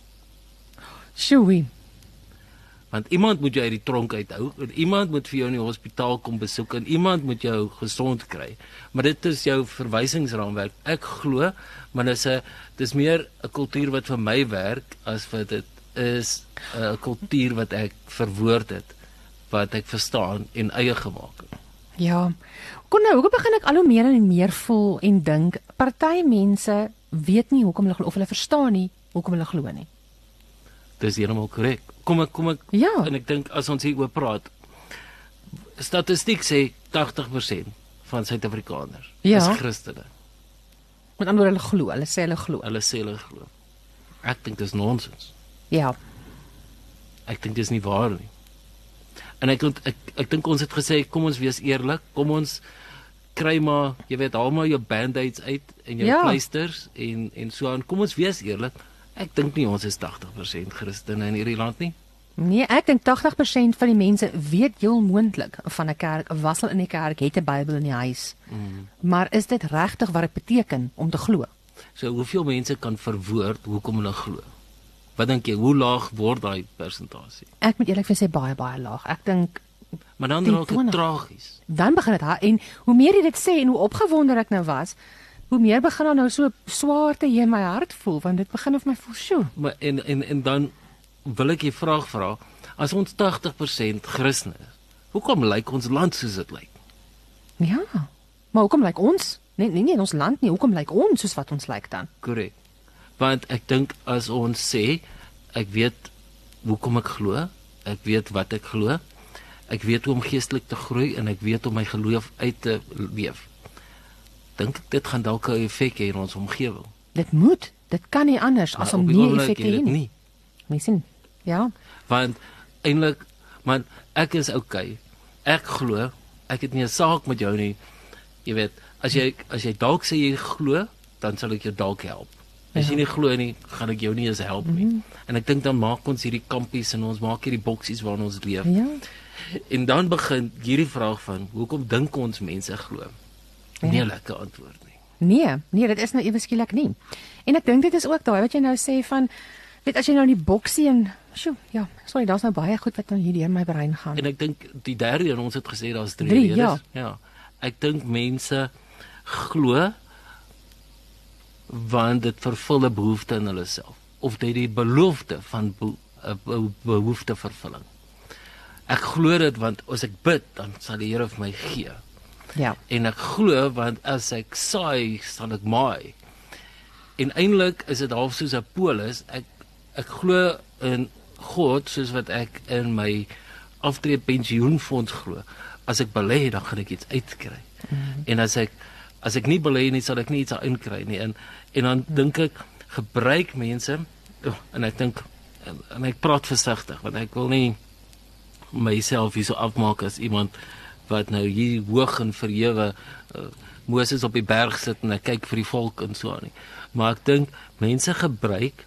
Sjoe. Want iemand moet jou uit die tronk uithou, en iemand moet vir jou in die hospitaal kom besoek en iemand moet jou gesond kry. Maar dit is jou verwysingsraamwerk. Ek glo, maar dis 'n dis meer 'n kultuur wat vir my werk as wat dit is 'n kultuur wat ek verwoord het, wat ek verstaan en eie gemaak het. Ja. Kon nou, hoekom begin ek al hoe meer en meer voel en dink party mense weet nie hoekom hulle glo of hulle verstaan nie hoekom hulle glo nie. Dis heeltemal korrek. Kom ek kom ek Ja. en ek dink as ons hier oor praat, statistiek sê agtig persent van Suid-Afrikaners Ja. is Christene. Met ander woorde hulle glo, hulle sê hulle glo. Hulle sê hulle glo. Ek dink dis nonsens. Ja. Ek dink dis nie waar nie. En ek ek ek, ek dink ons het gesê kom ons wees eerlik, kom ons kry maar, jy weet, haal maar jou band-aids uit en jou Ja. pleisters en en so aan. Kom ons wees eerlik. Ek dink nie ons is agtig persent Christene in hierdie land nie. Nee, ek dink agtig persent van die mense weet heel moontlik van 'n kerk, was al in die kerk, het 'n Bybel in die huis. Mm. Maar is dit regtig wat dit beteken om te glo? So hoeveel mense kan verwoord hoekom hulle glo? Wat dink jy, hoe laag word daai persentasie? Ek moet eerlik vir sê baie baie laag. Ek dink Maar dan tien, raak dit twintig. tragies. dan begin dit ha en hoe meer jy dit sê en hoe opgewonde ek nou was, hoe meer begin daar nou so swaarte hier in my hart voel, want dit begin of my voel, "Sjoe, Maar en en en dan wil ek 'n vraag vra. As ons agtig persent Christene is, hoekom lyk ons land soos dit lyk? ja. Maar hoekom lyk ons? Nee, nee, nie in ons land nie. Hoekom lyk ons soos wat ons lyk dan?" Korrek. Want ek dink as ons sê ek weet hoekom ek glo, ek weet wat ek glo, ek weet hoe om geestelik te groei en ek weet om my geloof uit te leef, dink dit gaan dalk 'n effek hê in ons omgewing. Dit moet, dit kan nie anders as om nie effek te hê nie. nie. Mens sien. Ja. Want eintlik, man, ek is okay. Ek glo, ek het nie 'n saak met jou nie. Jy weet, as jy as jy dalk sê jy glo, dan sal ek jou dalk help. As jy nie glo nie, gaan ek jou nie eens help nie. Mm-hmm. En ek dink dan maak ons hierdie kampies en ons maak hierdie boksies waarin ons leef. Ja. En dan begin hierdie vraag van hoekom dink ons mense glo? Nie 'n lekker antwoord nie. Nee, nee, dit is nou ewe skielik nie. En ek dink dit is ook daai wat jy nou sê van weet as jy nou in die boksie en sjoe, ja, sorry, daar's nou baie goed wat nou hier deur my brein gaan. En ek dink die derde een, ons het gesê daar's drie, Drie, redes. ja. ja. Ek dink mense glo want dit vervul 'n behoefte in hulle self of dit die belofte van 'n be behoeftevervulling. Ek glo dit want as ek bid, dan sal die Here vir my gee. Ja. En ek glo want as ek saai, sal ek maai. En eintlik is dit half soos 'n polis. Ek ek glo in God soos wat ek in my aftrede pensioenfonds glo. As ek belê, dan gaan ek iets uitkry. Mm-hmm. En as ek as ek nie belê nie, sal ek nie iets inkry nie. En en dan mm-hmm. dink ek gebruik mense oh, en ek dink en, en ek praat versigtig want ek wil nie myself hier so afmaak as iemand wat nou hier hoog en verhewe uh, Moses op die berg sit en ek kyk vir die volk en so aan nie. Maar ek dink mense gebruik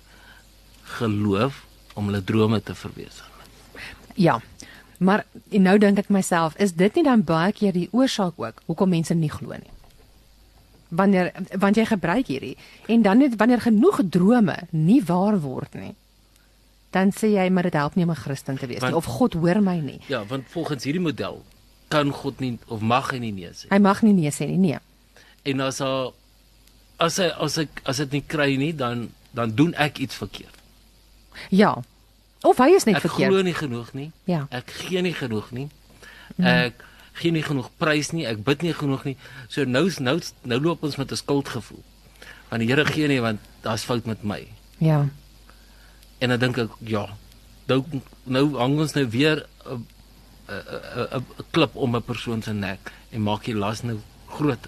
geloof om hulle drome te verwesenlik. Ja. Maar en nou dink ek myself, is dit nie dan baie keer die oorsaak ook hoekom mense nie glo nie? Wanneer want jy gebruik hierdie en dan net wanneer genoeg drome nie waar word nie, dan sê jy maar dit help nie om 'n Christen te wees Want, nie of God hoor my nie. Ja, want volgens hierdie model kan God nie of mag hy nie nee sê. Hy mag nie nee sê nie, nee. En as hy as hy as ek as dit nie kry nie, dan dan doen ek iets verkeerd. Ja. Of hy is net Ek verkeerd. glo nie genoeg nie. Ja. Ek gee nie genoeg nie. Ek gee nie genoeg prys nie. Ek bid nie genoeg nie. So nou nou nou loop ons met 'n skuldgevoel. Want die Here gee nie want daar's fout met my. Ja. En dan dink ek, ja, nou nou hang ons nou weer 'n 'n 'n klip om 'n persoon se nek en maak die las nou groter.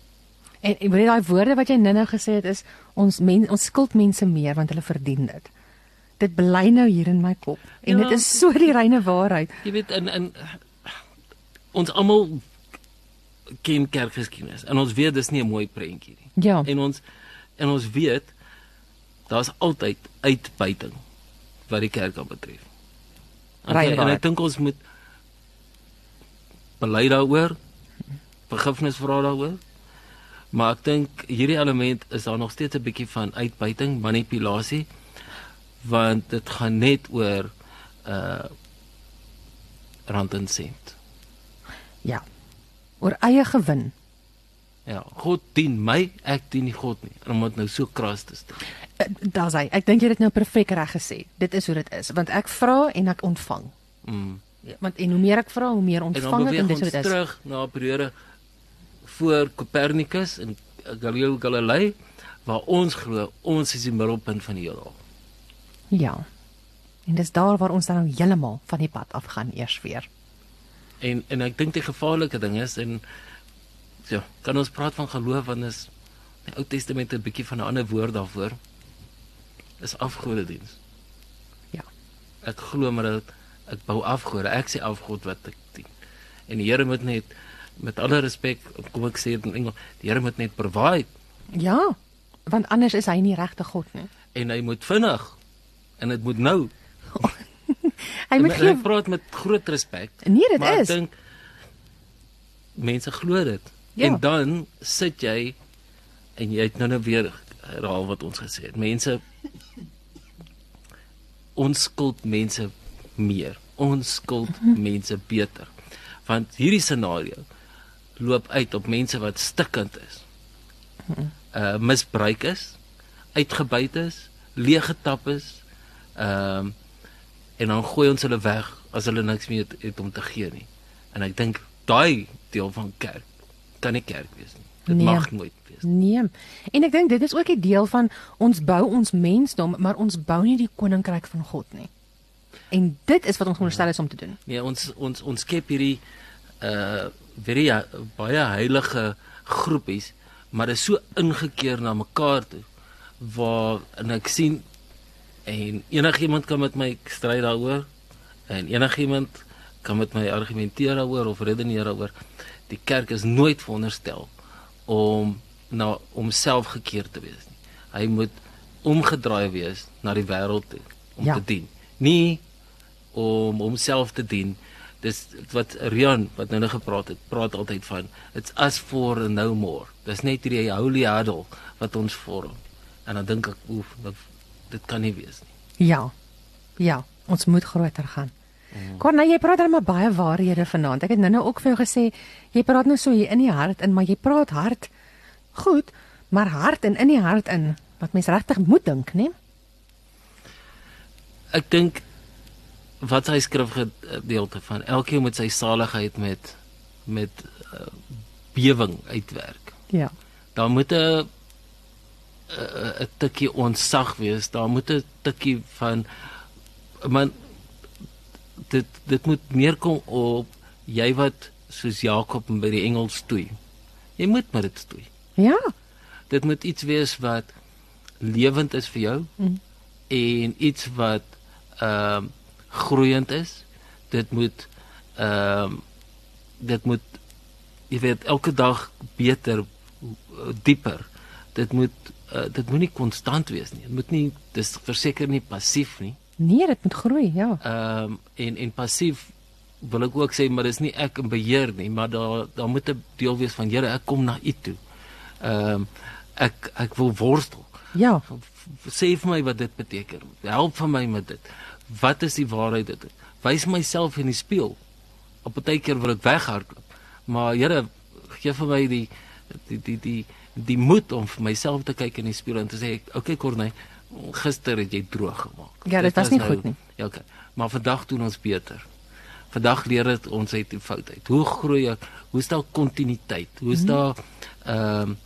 En ek weet daai woorde wat jy nou-nou gesê het is ons men, ons skuld mense meer want hulle verdien dit. Dit bly nou hier in my kop en Ja. dit is so die reine waarheid. Jy weet in in ons almal ken kerkgeskiedenis en ons weet dis nie 'n mooi prentjie nie. Ja. En ons en ons weet daar's altyd uitbuiting wat die kerk aan betref. En, Rein en waarheid. ek dink ons moet bely daaroor, vergifnis vra daaroor. Maar ek dink hierdie element is daar nog steeds 'n bietjie van uitbuiting, manipulasie, want dit gaan net oor uh rand en sent. Ja. Oor eie gewin. Ja, God dien my, ek dien nie God nie. En om dit nou so kras te stel. Uh, Daar's hy. Ek dink jy het dit nou perfek reg gesê. Dit is hoe dit is, want ek vra en ek ontvang. Mm. Ja, want en hoe meer ek vra, hoe meer En dan ontvang ek en beweeg dis hoe ons dit is. terug na 'n periode voor Copernicus en Galileo Galilei waar ons glo ons is die middelpunt van die heelal. Ja. En dis daar waar ons dan nou heeltemal van die pad af gaan eers weer. En en ek dink die gevaarlike ding is en ja, kan ons praat van geloof want is die Ou Testament 'n bietjie van 'n ander woord daarvoor. Is afgodediens. Ja. Ek glo maar dat ek bou afgode. Ek sê afgod wat ek dien. En die Here moet net met alle respek, kom ek sê dit in Engels, die Here moet net provide Ja. Want anders is hy nie regte God nie. en hy moet vinnig en dit moet nou. Hy moet en, gee en ek praat met groot respek. Nee, dit maar is. ek dink mense glo dit. Ja. En dan sit jy en jy het nou nou weer herhaal wat ons gesê het. Mense ons skuld mense meer. Ons skuld mense beter. Want hierdie scenario loop uit op mense wat stikkend is. Uh misbruik is, uitgebuit is, leeggetap is. Ehm um, en dan gooi ons hulle weg as hulle niks meer het, het om te gee nie. En ek dink daai deel van kerk kan nie kerk wees nie. Dit Nee. mag nooit wees nie. Nee. En ek dink dit is ook 'n deel van ons bou ons mensdom, maar ons bou nie die koninkryk van God nie. En dit is wat ons veronderstel is om te doen. Nee, ons ons ons skep hierdie uh baie baie heilige groepies maar dit is so ingekeer na mekaar toe waar en ek sien en enigiemand kan met my stry daaroor en enigiemand kan met my argumenteer daaroor of redeneer daaroor. Die kerk is nooit veronderstel om na homself gekeer te wees nie. Hy moet omgedraai wees na die wêreld toe om Ja. te dien. Nie om homself te dien. Dis wat Rian wat nou nog gepraat het, praat altyd van it's us for and no more. Dis net hierdie holy huddle wat ons vorm. En dan dink ek, oef, dat, dit kan nie wees nie. Ja. Ja, ons moet groter gaan. Mm. Corne, jy praat dan maar baie waarhede vanaand. Ek het nou-nou ook vir jou gesê, jy praat nou so hier in die hart in, maar jy praat hard. Goed, maar hard en in die hart in wat mens regtig moet dink, né? Ek dink wat hy skrifgedeelte van elkeen moet sy saligheid met met uh, bewing uitwerk. Ja. Daar moet 'n 'n 'n tikkie onsag wees. Daar moet 'n tikkie van man dit dit moet neerkom op jy wat soos Jakob by die engel stoei. Jy moet met dit stoei. Ja. Dit moet iets wees wat lewend is vir jou Mm. en iets wat ehm uh, groeiend is. Dit moet ehm uh, dit moet jy weet elke dag beter, dieper. Dit moet uh, dit moet nie konstant wees nie. Dit moet nie dis verseker nie passief nie. Nee, dit moet groei, ja. Ehm um, en en passief wil ek ook sê maar dis nie ek in beheer nie, maar daar daar moet 'n deel wees van Here, ek kom na U toe. Ehm um, ek ek wil worstel. Ja. Sê vir my wat dit beteken. Help vir my met dit. Wat is die waarheid dit? Wys myself in die spieël. Op 'n tydjie wil ek weghardloop. Maar Here, gee vir my die die die die die moed om vir myself te kyk in die spieël en te sê, okay Corne, gister het jy droog gemaak. Ja, dit was nie goed nie. Ja, okay. Maar vandag doen ons beter. Vandag leer dit ons uit die fout uit. Hoe groei ek? Hoe is daar kontinuïteit? Hoe is daar ehm um,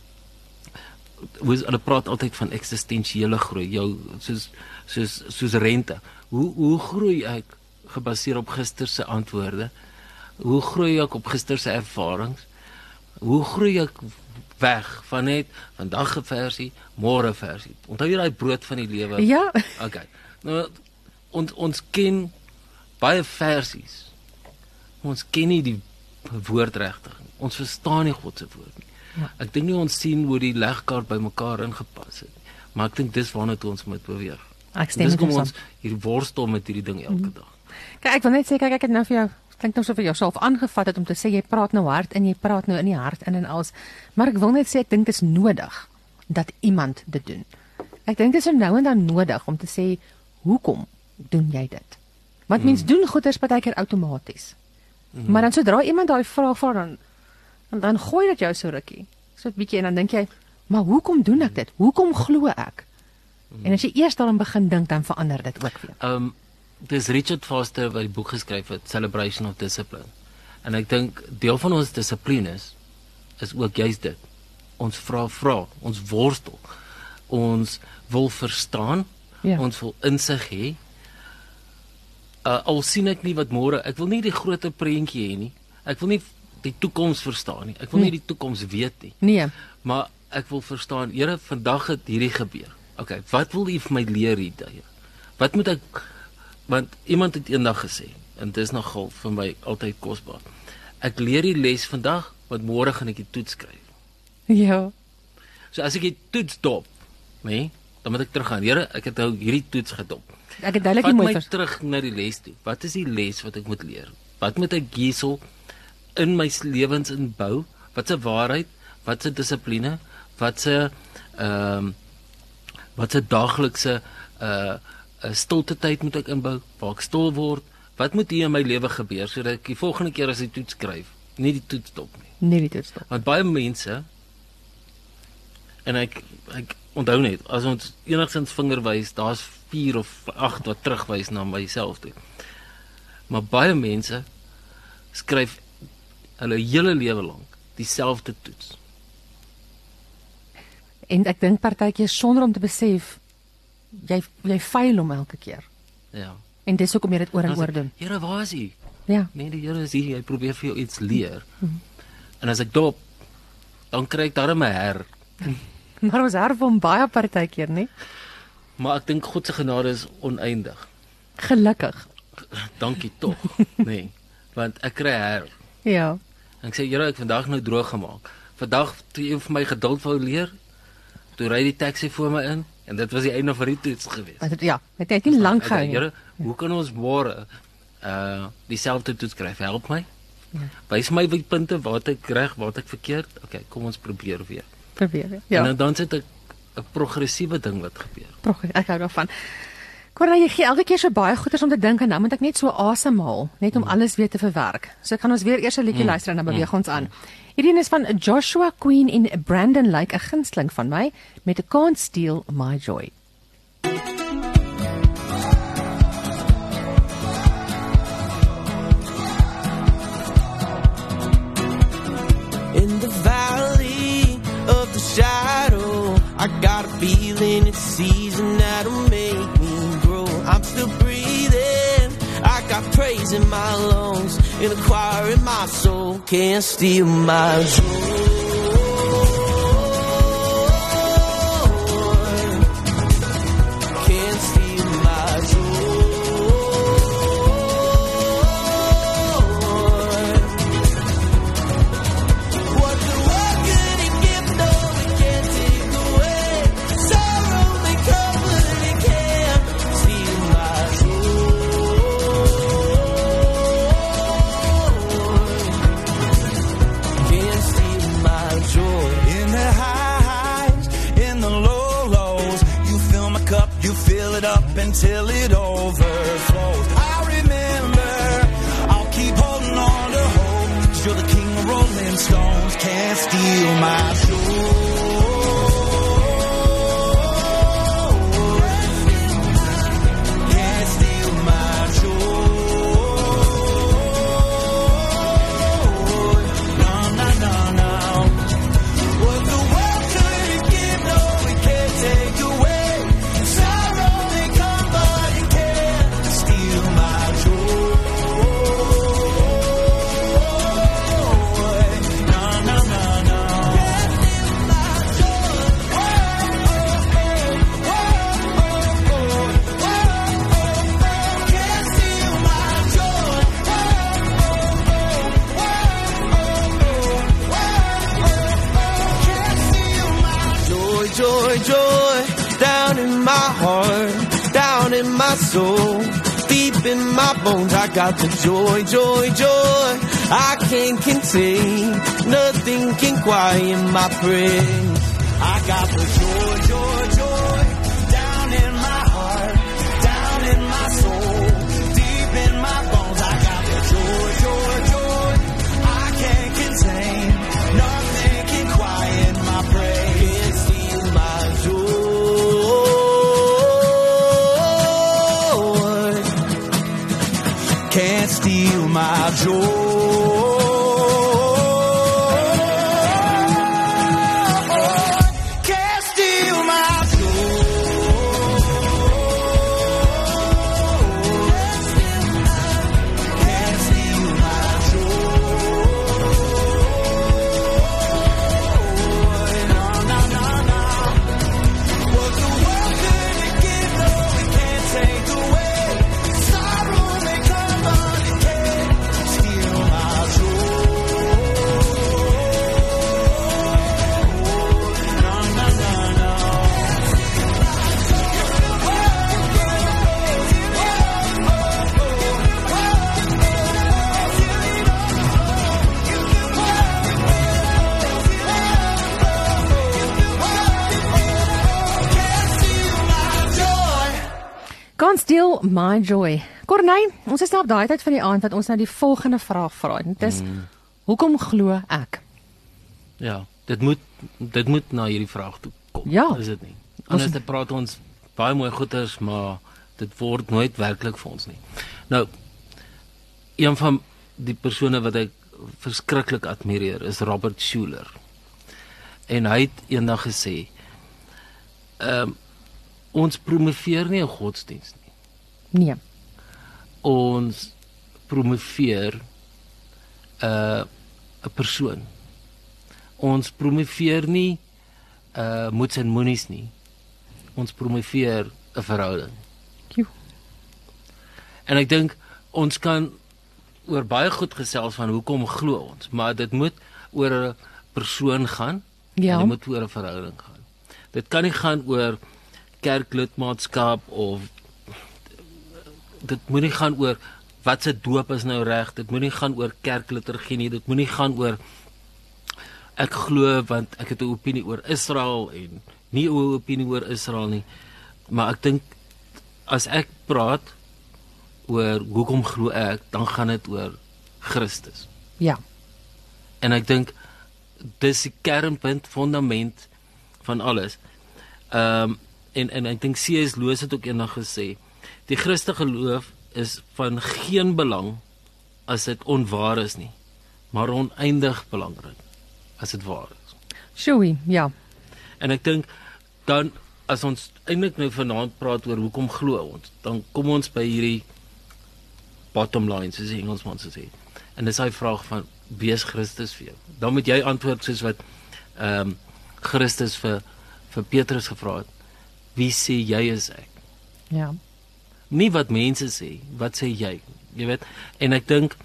hoe is, hulle praat altyd van eksistensiële groei, jou soos soos soos rente. Hoe hoe groei ek gebaseer op gister se antwoorde? Hoe groei ek op gister se ervarings? Hoe groei ek weg van net vandag 'n versie, môre 'n versie? Onthou jy daai brood van die lewe? Ja. Okay. Nou ons ons ken baie versies. Ons ken nie die woord regtig nie. Ons verstaan nie God se woord nie. Ja. Ek dink nie ons sien hoe die legkaart bymekaar ingepas het nie. Maar ek dink dis waarna toe ons moet beweeg. Ek stem Dis met kom jou ons saam. hier worstel met hierdie ding elke dag. Kyk, ek wil net sê kyk ek het nou vir jou klink nou so vir jouself aangevat het om te sê jy praat nou hard en jy praat nou in die hart in en als, maar ek wil net sê ek dink dit is nodig dat iemand dit doen. Ek dink dit is so nou en dan nodig om te sê hoekom doen jy dit? Want mens mm. doen goeders partykeer outomaties. Mm. Maar dan sodra iemand daai vraag vra dan en dan gooi dit jou so rukkie. So 'n bietjie en dan dink jy, maar hoekom doen ek dit? Hoekom glo ek? Mm. En as jy eers daaraan begin dink dan verander dit ook weer. Ehm um, dis Richard Foster wat die boek geskryf het, Celebration of Discipline. En ek dink deel van ons dissipline is is ook juist dit. Ons vra vra, ons worstel. Ons wil verstaan, Ja. ons wil insig hê. Uh, al sien ek nie wat môre, ek wil nie die groter prentjie hê nie. Ek wil nie die toekoms verstaan nie. Ek wil nie die toekoms weet nie. Nee. Maar ek wil verstaan, Here, vandag het hierdie gebeur. Okay, wat wil U vir my leer hier? Wat moet ek want iemand het eendag gesê en dit is nogal vir my altyd kosbaar. Ek leer die les vandag, want môre gaan ek die toets skryf. Ja. So as ek die toets dop, nee, dan moet ek teruggaan. Here, ek het nou hierdie toets gedop. Ek het duidelik Vat nie mooi my vers. terug na die les toe. Wat is die les wat ek moet leer? Wat moet ek hierso in my lewens inbou? Wat 'n waarheid? Wat 'n dissipline? Wat 'n ehm um, wat 'n daaglikse uh 'n stilte tyd moet ek inbou? Waar ek stil word? Wat moet hier in my lewe gebeur sodat ek die volgende keer as ek toets skryf, nie die toets stop nie? Nee, dit is stop. Want baie mense en ek ek onthou net, as ons enigstens vinger wys, daar's vier of agt wat terugwys na myself toe. Maar baie mense skryf hulle hele lewe lank dieselfde toets. En ek dink partykeer sonder om te besef jy jy faal hom elke keer. Ja. En dis hoekom jy dit oor en Dan sê oor ek, doen. Here, waar is hy? Ja. Nee, die Here is hier, hy probeer vir jou iets leer. En as ek dop, dan kry ek darem 'n her Maar ons herf hom baie partykeer, nie? Maar ek dink God se genade is oneindig. Gelukkig. Dankie tog, nee. Want ek kry her. Ja. En ek sê, Here, ek vandag nou droog gemaak. Vandag toe jy vir my geduld wou leer, toe ry die taxi voor my in en dit was die einde van die toets geweest. Want dit ja, dit het nie lank gehou nie. Here, hoe kan ons môre uh dieselfde toets skryf? Help my. Ja. Wys my wie punte waar het ek reg, waar het ek verkeerd. Okay, kom ons probeer weer. Probeer weer. Ja. Ja. En dan sit ek 'n progressiewe ding wat gebeur. Prog, ek hou daarvan. Corneille, jy gee elke keer so baie goeders om te dink en nou moet ek net so asemhaal, net om mm. alles weer te verwerk. So ek gaan ons weer eers 'n liedjie mm. luister en dan beweeg mm. ons aan. Hierdie een is van Joshua Queen en Brandon Lake, 'n gunsteling van my, met 'n Can't Steal My Joy. In the valley of the shadow, I got a feeling it's season that'll make me grow. I'm still breathing, I got praise in my lungs, in a choir in my soul, can't steal my joy. Can't steal my joy. What the world couldn't give, no, it can't take away. Sorrow may come, but it can't steal my joy. Can't steal my joy. In the highs, in the low lows, you fill my cup, you fill it up until it overflows. I remember, I'll keep holding on to hope, 'cause you're the king of rolling stones, can't steal my joy. Can't steal my joy. No, no, no, no. What the world couldn't give, no, it can't take away. Sorrow may come, but it can't steal my joy. No, no, no, no. Can't steal my joy. Oh, oh, oh, oh, oh, oh, oh. Can't steal my joy. Oh, oh, oh, oh, can't steal my Joy, joy, joy, down in my heart, down in my soul, deep in my bones, I got the joy, joy, joy, I can't contain, nothing can quiet my praise. I got the joy, joy, joy, down in my heart, down in my soul, deep in my bones. I got the joy, joy, joy, I can't contain, nothing can quiet my praise. Can't steal my joy. Can't steal my joy. Can't steal my joy. Can't steal my joy. No, no, no, no. What the world couldn't give, no, it can't take away. Sorrow may come, but it can't steal my joy. No, no, no, no. Can't steal my joy. Can't Steal My Joy. Corneille, ons is nou op daai tyd van die aand wat ons nou die volgende vraag vra. Dit is mm. hoekom glo ek? Ja, dit moet dit moet na hierdie vraag toe kom. Ja. Is dit nie? Anders te praat ons baie mooi goeders, maar dit word nooit werklik vir ons nie. Nou, een van die persone wat ek verskriklik admireer is Robert Schuller. En hy het eendag gesê, ehm um, ons promoveer nie 'n godsdiens nie. Nee. Ons promoveer 'n uh, 'n persoon. Ons promoveer nie uh moets en moenies nie. Ons promoveer 'n verhouding. Joe. En ek dink ons kan oor baie goed gesels van hoekom glo ons, maar dit moet oor 'n persoon gaan Ja. en dit moet oor 'n verhouding gaan. Dit kan nie gaan oor kerklidmaatskap of dit moet nie gaan oor wat se doop is nou reg, dit moet nie gaan oor kerkliturgie nie, dit moet nie gaan oor ek glo want ek het 'n opinie oor Israel en nie 'n opinie oor Israel nie. Maar ek dink as ek praat oor hoekom glo ek, dan gaan dit oor Christus. Ja. En ek dink dis die kernpunt, fundament van alles. Ehm um, en en ek dink C S Lewis het ook eendag gesê, die Christelike geloof is van geen belang as dit onwaar is nie, maar oneindig belangrik as dit waar is. Sjoe, ja. En ek dink dan as ons eintlik nou vanaand praat oor hoekom glo ons, dan kom ons by hierdie bottom line, soos die Engelsman sê. En dis hy vraag van wie is Christus vir jou? Dan moet jy antwoord soos wat ehm um, Christus vir vir Petrus gevra het. Wie sê jy is ek? Ja. Nie wat mense sê, wat sê jy? Jy weet, en ek dink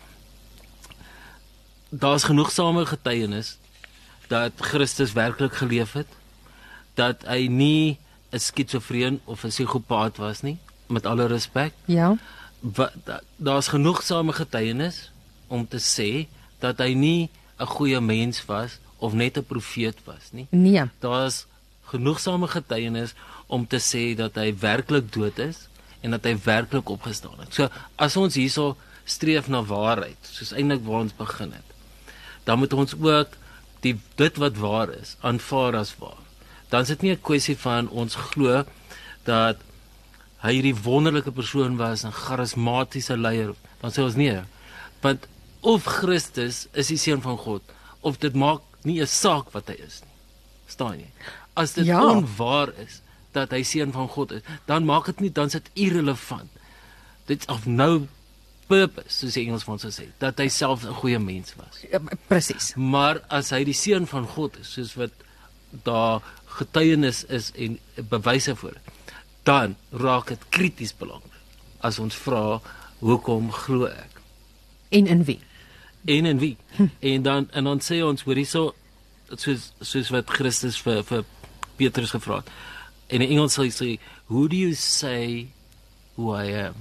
daar's genoegsame getuienis dat Christus werklik geleef het, dat hy nie 'n skizofreen of 'n psigopaat was nie, met alle respek. Ja. Wat da, daar's genoegsame getuienis om te sê dat hy nie 'n goeie mens was of net 'n profeet was nie. Nee. Daar's genoegsame getuienis om te sê dat hy werklik dood is en dat hy werklik opgestaan het. So as ons hierso streef na waarheid, soos eintlik waar ons begin het, dan moet ons ook die dit wat waar is aanvaar as waar. Dan is dit nie 'n kwessie van ons glo dat hy hierdie wonderlike persoon was, 'n charismatiese leier. Dan sê ons nee, want of Christus is die seun van God, of dit maak nie 'n saak wat hy is nie. Verstaan jy? As dit Ja. onwaar is dat hy seun van God is, dan maak dit nie, dan is dit irrelevant. Dit's of no purpose, soos die Engelsman sou sê, dat hy self 'n goeie mens was. Ja, presies. Maar as hy die seun van God is, soos wat daar getuienis is en bewyse voor, dan raak dit krities belangrik as ons vra hoekom glo ek En in wie? en in wie hm. en dan en dan sê ons hoor hierso soos soos wat Christus vir vir Petrus gevra het. En in Engels sal hy sê, who do you say who I am?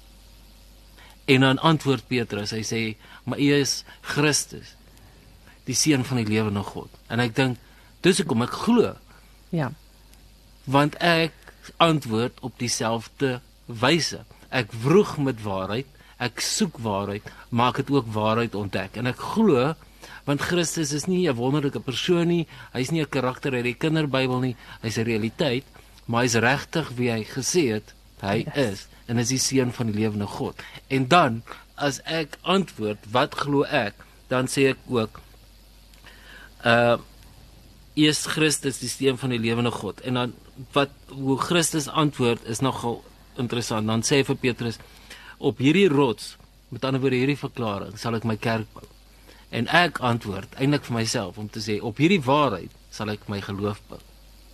En dan antwoord Petrus, hy sê, maar U is Christus, die seun van die lewende God. En ek dink dis hoekom ek glo, Ja. want ek antwoord op dieselfde wyse. Ek vroeg met waarheid, ek soek waarheid, maar ek het ook waarheid ontdek. En ek glo, want Christus is nie 'n wonderlike persoon nie, hy's nie 'n karakter uit die kinderbybel nie, hy's 'n realiteit, maar hy's regtig wie hy gesê het hy Yes. is, en is die seun van die lewende God. En dan, as ek antwoord, wat glo ek, dan sê ek ook, uh, is Christus die seun van die lewende God. En dan, wat, hoe Christus antwoord, is nogal interessant. Dan sê hy vir Petrus, op hierdie rots, met ander woorde hierdie verklaring, sal ek my kerk bou. En ek antwoord, eintlik vir myself, om te sê, op hierdie waarheid, sal ek my geloof bou.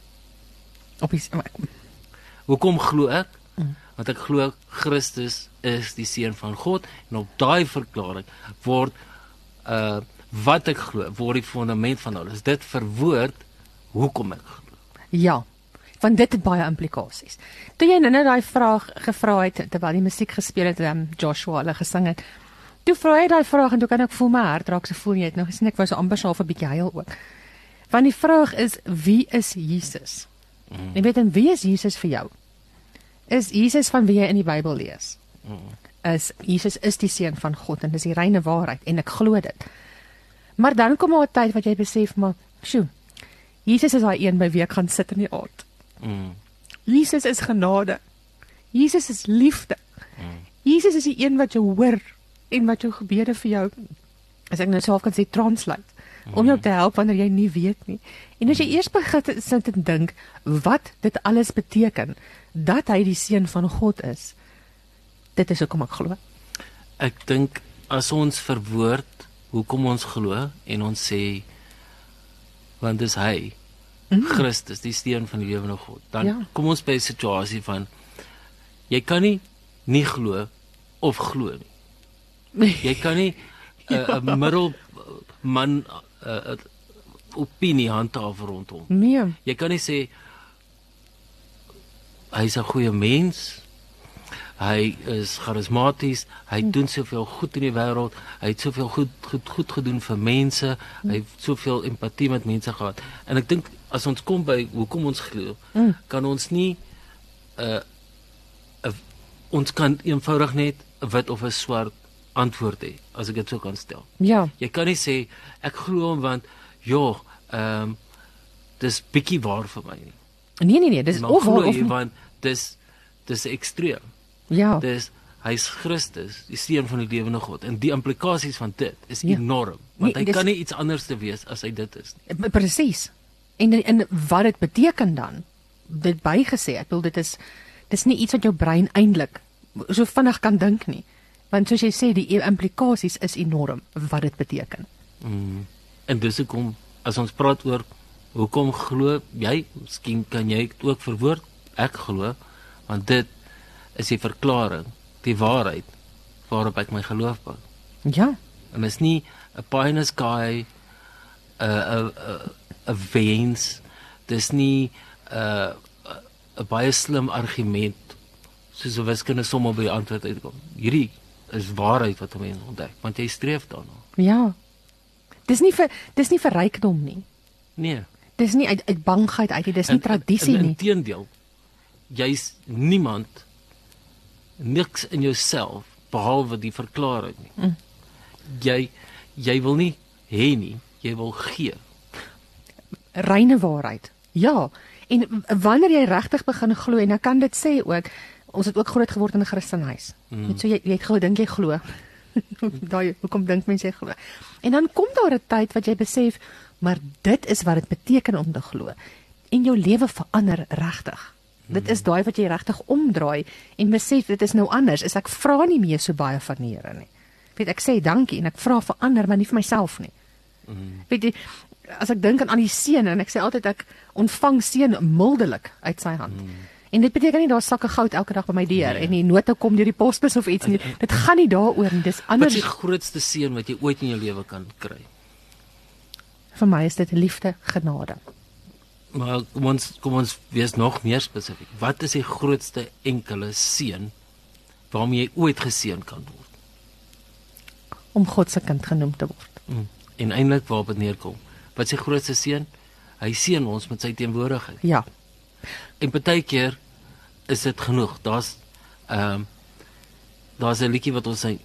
Op die Hoekom glo ek? Mm. Want ek glo Christus is die seun van God, en op daai verklaring word uh, wat ek glo, word die fundament van alles. Dit verwoord hoekom ek glo. Ja. Want dit het baie implikasies. Toe jy nou daai vraag gevra het terwyl die musiek gespeel het, um, Joshua hulle gesing het. Toe vra hy daai vraag en toe kan ek voel my hart raak so voel jy het nou gesien ek wou so amper so 'n bietjie huil ook. Want die vraag is, wie is Jesus? Mm. Jy weet, en wie is Jesus vir jou? Is Jesus van wie jy in die Bybel lees? Mm. Is Jesus is die seun van God en dis die reine waarheid en ek glo dit. Maar dan kom daar 'n tyd wat jy besef maar, sjoe, Jesus is daai een by wie ek gaan sit in die aand. Mm. Jesus is genade. Jesus is liefde. Mm. Jesus is die een wat jou hoor en wat jou gebede vir jou, as ek nou self kan sê, translate, mm. om jou te help wanneer jy nie weet nie. En as jy eers begin sit en dink wat dit alles beteken, dat hy die seun van God is, dit is hoekom ek glo. Ek dink as ons verwoord hoekom ons glo en ons sê want dis hy, mm. Christus, die steen van die lewende God, dan Ja. kom ons by 'n situasie van jy kan nie nie glo of glo nie. Jy kan nie 'n uh, ja. middelman uh, uh, opinie handhaaf rondom. Nee. Jy kan nie sê hy's 'n goeie mens. Hy is charismaties, hy hmm. doen soveel goed in die wêreld, hy het soveel goed goed goed gedoen vir mense, hmm. hy het soveel empatie met mense gehad. En ek dink as ons kom by hoekom ons glo, hmm. kan ons nie 'n uh, uh, ons kan eenvoudig net 'n wit of 'n swart antwoord hê, as ek dit so kan stel. Ja. Jy kan nie sê ek glo hom want ja, ehm um, dis bietjie waar vir my nie. Nee nee nee, dis Maar of glo of jy want dis dis ekstreem. ja. Dis hy's Christus, die seun van die lewende God. En die implikasies van dit is Ja. enorm, want Nee, hy dis- kan nie iets anders te wees as hy dit is nie. Presies. En en wat dit beteken dan? Dit bygesê, ek bedoel dit is dis nie iets wat jou brein eintlik so vinnig kan dink nie. Want soos jy sê, die implikasies is enorm wat dit beteken. Mm. En dis hoekom as ons praat oor hoekom glo jy, miskien kan jy dit ook verwoord, ek glo, want dit is die verklaring, die waarheid waarop ek my geloof bou. Ja. En is nie 'n pie in the sky, 'n 'n 'n 'n wens, dis nie 'n 'n 'n baie slim argument soos 'n wiskundige som om by die antwoord uit te kom. Hierdie is waarheid wat 'n mens ontdek, want jy streef daarna. Ja. Dis nie vir dis nie vir rykdom nie. Nee. Dis nie uit uit bangheid uit nie, dis nie tradisie en, en, nie. Inteendeel, jy's niemand niks in jouself behalwe die verklaring nie. Mm. Jy jy wil nie hê nie, jy wil gee. Reine waarheid. Ja. En wanneer jy regtig begin glo en ek kan dit sê ook, ons het ook groot geword in 'n Christenhuis. Mm. Net so jy jy het glo dink jy glo. Daai hoekom dink mense jy glo? En dan kom daar 'n tyd wat jy besef, maar dit is wat dit beteken om te glo. En jou lewe verander regtig. Dit is daai wat jy regtig omdraai en besef dit is nou anders. Is ek vra nie meer so baie van die Here nie. Weet ek sê dankie en ek vra vir ander, maar nie vir myself nie. Mm. Weet jy, as ek dink aan al die seën en ek sê altyd ek ontvang seën mildelik uit sy hand. Mm. En dit beteken nie daar sakke goud elke dag by my deur nee. en die note kom deur die posbus of iets nie. Dit gaan nie daaroor nie. Dis anders. Wat is die grootste seën wat jy ooit in jou lewe kan kry? Vir my is dit liefde, genade. Maar kom ons kom ons wees nog meer spesifiek. Wat is die grootste enkele seën waarmee jy ooit geseën kan word? Om God se kind genoem te word. Mm. En eintlik waarop dit neerkom. Wat is die grootste seën? Hy seën ons met sy teenwoordigheid. Ja. En baie keer is dit genoeg. Daar's ehm um, daar's 'n liedjie wat ons sê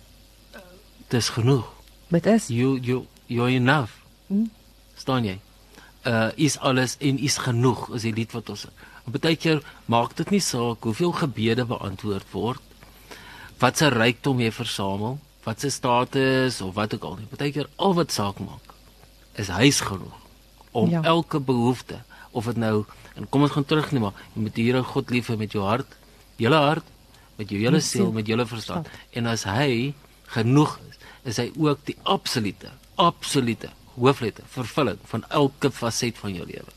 dis genoeg. Dit is You you you're enough. Hmm? Staan jy? Uh is alles en is genoeg is die lied wat ons. Baie keer maak dit nie saak hoeveel gebede beantwoord word, wat se rykdom jy versamel, wat se status of wat ook al nie. Baie keer al wat saak maak is hy's genoeg om Ja. elke behoefte, of dit nou en kom ons gaan terug nie maar jy moet die Here God lief hê met jou hart, hele hart, met jou hele siel, met jou hele verstand. En as hy genoeg is, is hy ook die absolute, absolute hoofletter, vervulling van elke faset van jou lewe.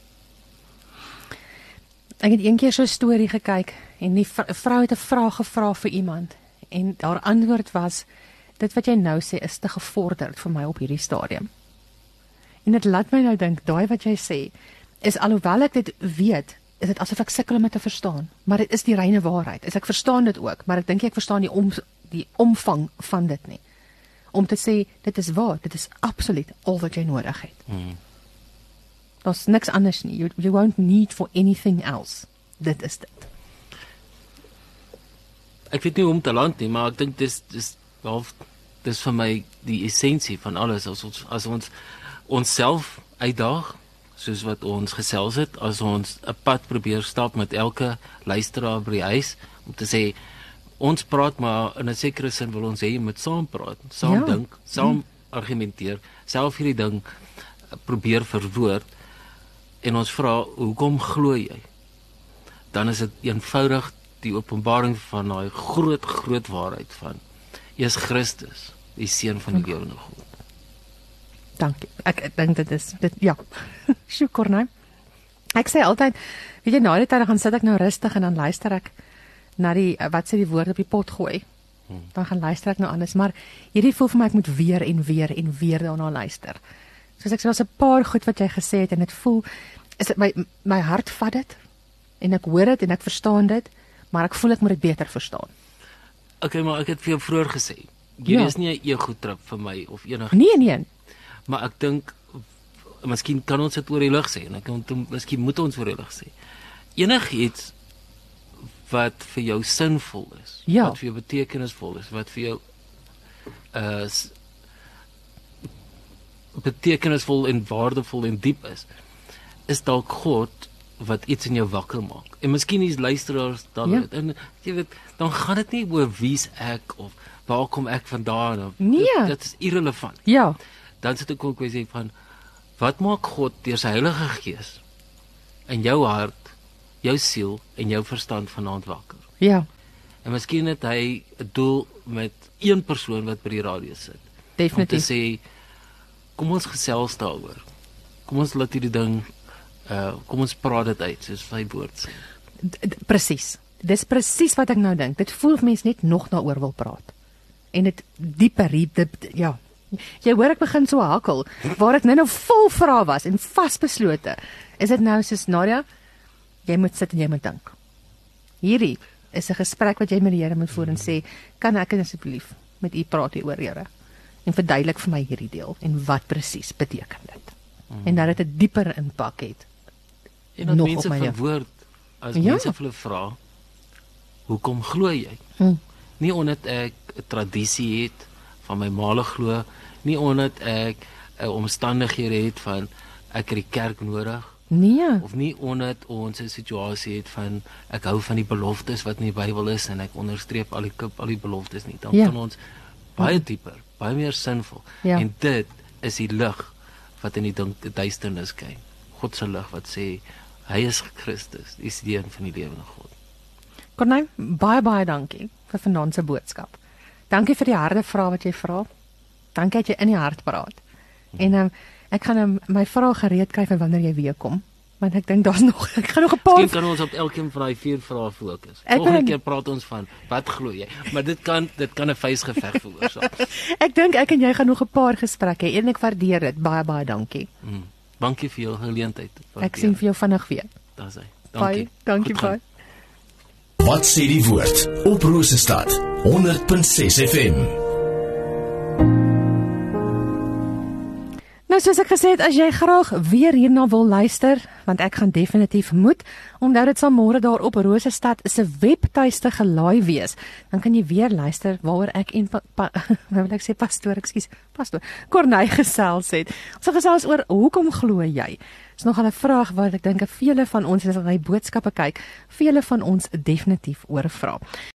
Ek het eendag so 'n storie gekyk en die v- vrou het 'n vraag gevra vir iemand en haar antwoord was dit wat jy nou sê is te gevorderd vir my op hierdie stadium. En dit laat my nou dink, daai wat jy sê is alhoewel ek dit weet, is dit asof ek sukkel om dit te verstaan, maar dit is die reine waarheid. Is ek verstaan dit ook, maar ek dink nie ek verstaan die om die omvang van dit nie. Om te sê dit is waar, dit is absoluut al wat jy nodig het. Hmm. Daar's niks anders nie. You, you won't need for anything else. Dit is dit. Ek weet nie hoe om te land nie, maar ek dink dis dis half dis vir my die essensie van alles as ons as ons onsself uitdaag soos wat ons gesels het, as ons 'n pad probeer stap met elke luisteraar by die huis om te sê ons praat maar in 'n sekere sin wil ons hê jy moet saam praat, saam Ja. dink, saam argumenteer, self hierdie ding uh, probeer verwoord en ons vra hoekom glo jy? Dan is dit eenvoudig die openbaring van daai groot groot waarheid van Jesus Christus, die seun van die lewende God. Dankie. Ek, ek dink dit is dit ja. Sjoe, Cornay. Ek sê altyd, weet jy, na die tyd dan gaan sit ek nou rustig en dan luister ek na die, wat sê die woord op die pot gooi. Dan gaan luister ek nou anders, maar hierdie voel vir my ek moet weer en weer en weer daarna luister. Soos ek sê, was 'n paar goed wat jy gesê het en dit voel, is dit my my hart vat dit en ek hoor dit en ek verstaan dit, maar ek voel ek moet dit beter verstaan. Okay, maar ek het vir jou vroeër gesê, hierdie Ja. is nie 'n ego-trip vir my of enig, Nee, nee. maar ek dink miskien kan ons dit oor die lig sê en ek dink miskien moet ons oor die lig sê. Enigiets wat vir jou sinvol is, Ja. wat vir jou betekenisvol is, wat vir jou uh s- betekenisvol en waardevol en diep is, is dalk God wat iets in jou wakker maak. En miskien is luisteraars dan Ja. ja. en jy weet, dan gaan dit nie oor wie's ek of waar kom ek vandaan of Nee. dit, dit is irrelevant. Ja, Dan sit ek ook kwessie van wat maak God deur sy Heilige Gees in jou hart, jou siel en jou verstand vanaand wakker. ja, En miskien het hy 'n doel met een persoon wat by die radio sit. Om te definitief. sê kom ons gesels daaroor. Kom ons laat hierdie ding uh kom ons praat dit uit soos sy woord sê. D- d- Presies. Dis presies wat ek nou dink. Dit voel of mens net nog daaroor wil praat. En dit dieper, diep, ja. Jy hoor ek begin so hakkel waar ek nou nou vol vrae was en vasbeslote. Is dit nou soos Nadia, jy moet sit en jy moet dink. Hierdie is 'n gesprek wat jy met die Here moet voer en sê, kan ek asseblief met u praat hieroor, Here? En verduidelik vir my hierdie deel en wat presies beteken dit? En dat dit 'n dieper impak het. En dat Nog mense op my lewe. verwoord as Ja. mense vir hulle vra, hoekom glo jy? Hm. Nie omdat ek 'n tradisie het van my maale glo, nie omdat ek 'n omstandighede het van ek het die kerk nodig, Nee. of nie omdat ons 'n situasie het van ek hou van die beloftes wat in die Bybel is en ek onderstreep al die al die beloftes nie. Dan Ja. kan ons baie dieper, baie meer sinvol. Ja. En dit is die lig wat in die donker duisternis skyn. God se lig wat sê hy is Christus, die seun van die lewende God. Cornay, baie baie dankie vir vanaand se boodskap. Dankie vir die harde vrae wat jy vra. Dankie dat jy in die hart praat. En um, ek gaan um, my vrae gereed kry vir wanneer jy weer kom, want ek dink daar's nog ek gaan nog 'n paar Miskien kan ons op elkeen van daai vier vrae fokus. Ek Volgende wil- keer praat ons van wat glo jy? Maar dit kan dit kan 'n vuisgeveg veroorsaak. Ek dink ek en jy gaan nog 'n paar gesprekke hê en ek waardeer dit. Baie baie dankie. Mm. Dankie vir jou geleentheid. Ek sien vir jou vinnig weer. Daar's hy. Baie Dankie. dankie Goed gaan. baie. Wat sê die woord op Rosestad honderd punt ses F M. Nou soos ek gesê het, as jy graag weer hierna wil luister, want ek gaan definitief moet, omdat dit sal môre daar op Rosestad se webtuiste gelaai wees, dan kan jy weer luister waaroor ek en pa, pa, wat wil ek sê pastoor, ekskuus, pastoor Cornay gesels het. Ons gaan gesels oor hoekom glo jy? Dis nog 'n vraag wat ek dink vele van ons as hulle boodskappe kyk, vele van ons definitief oor vra.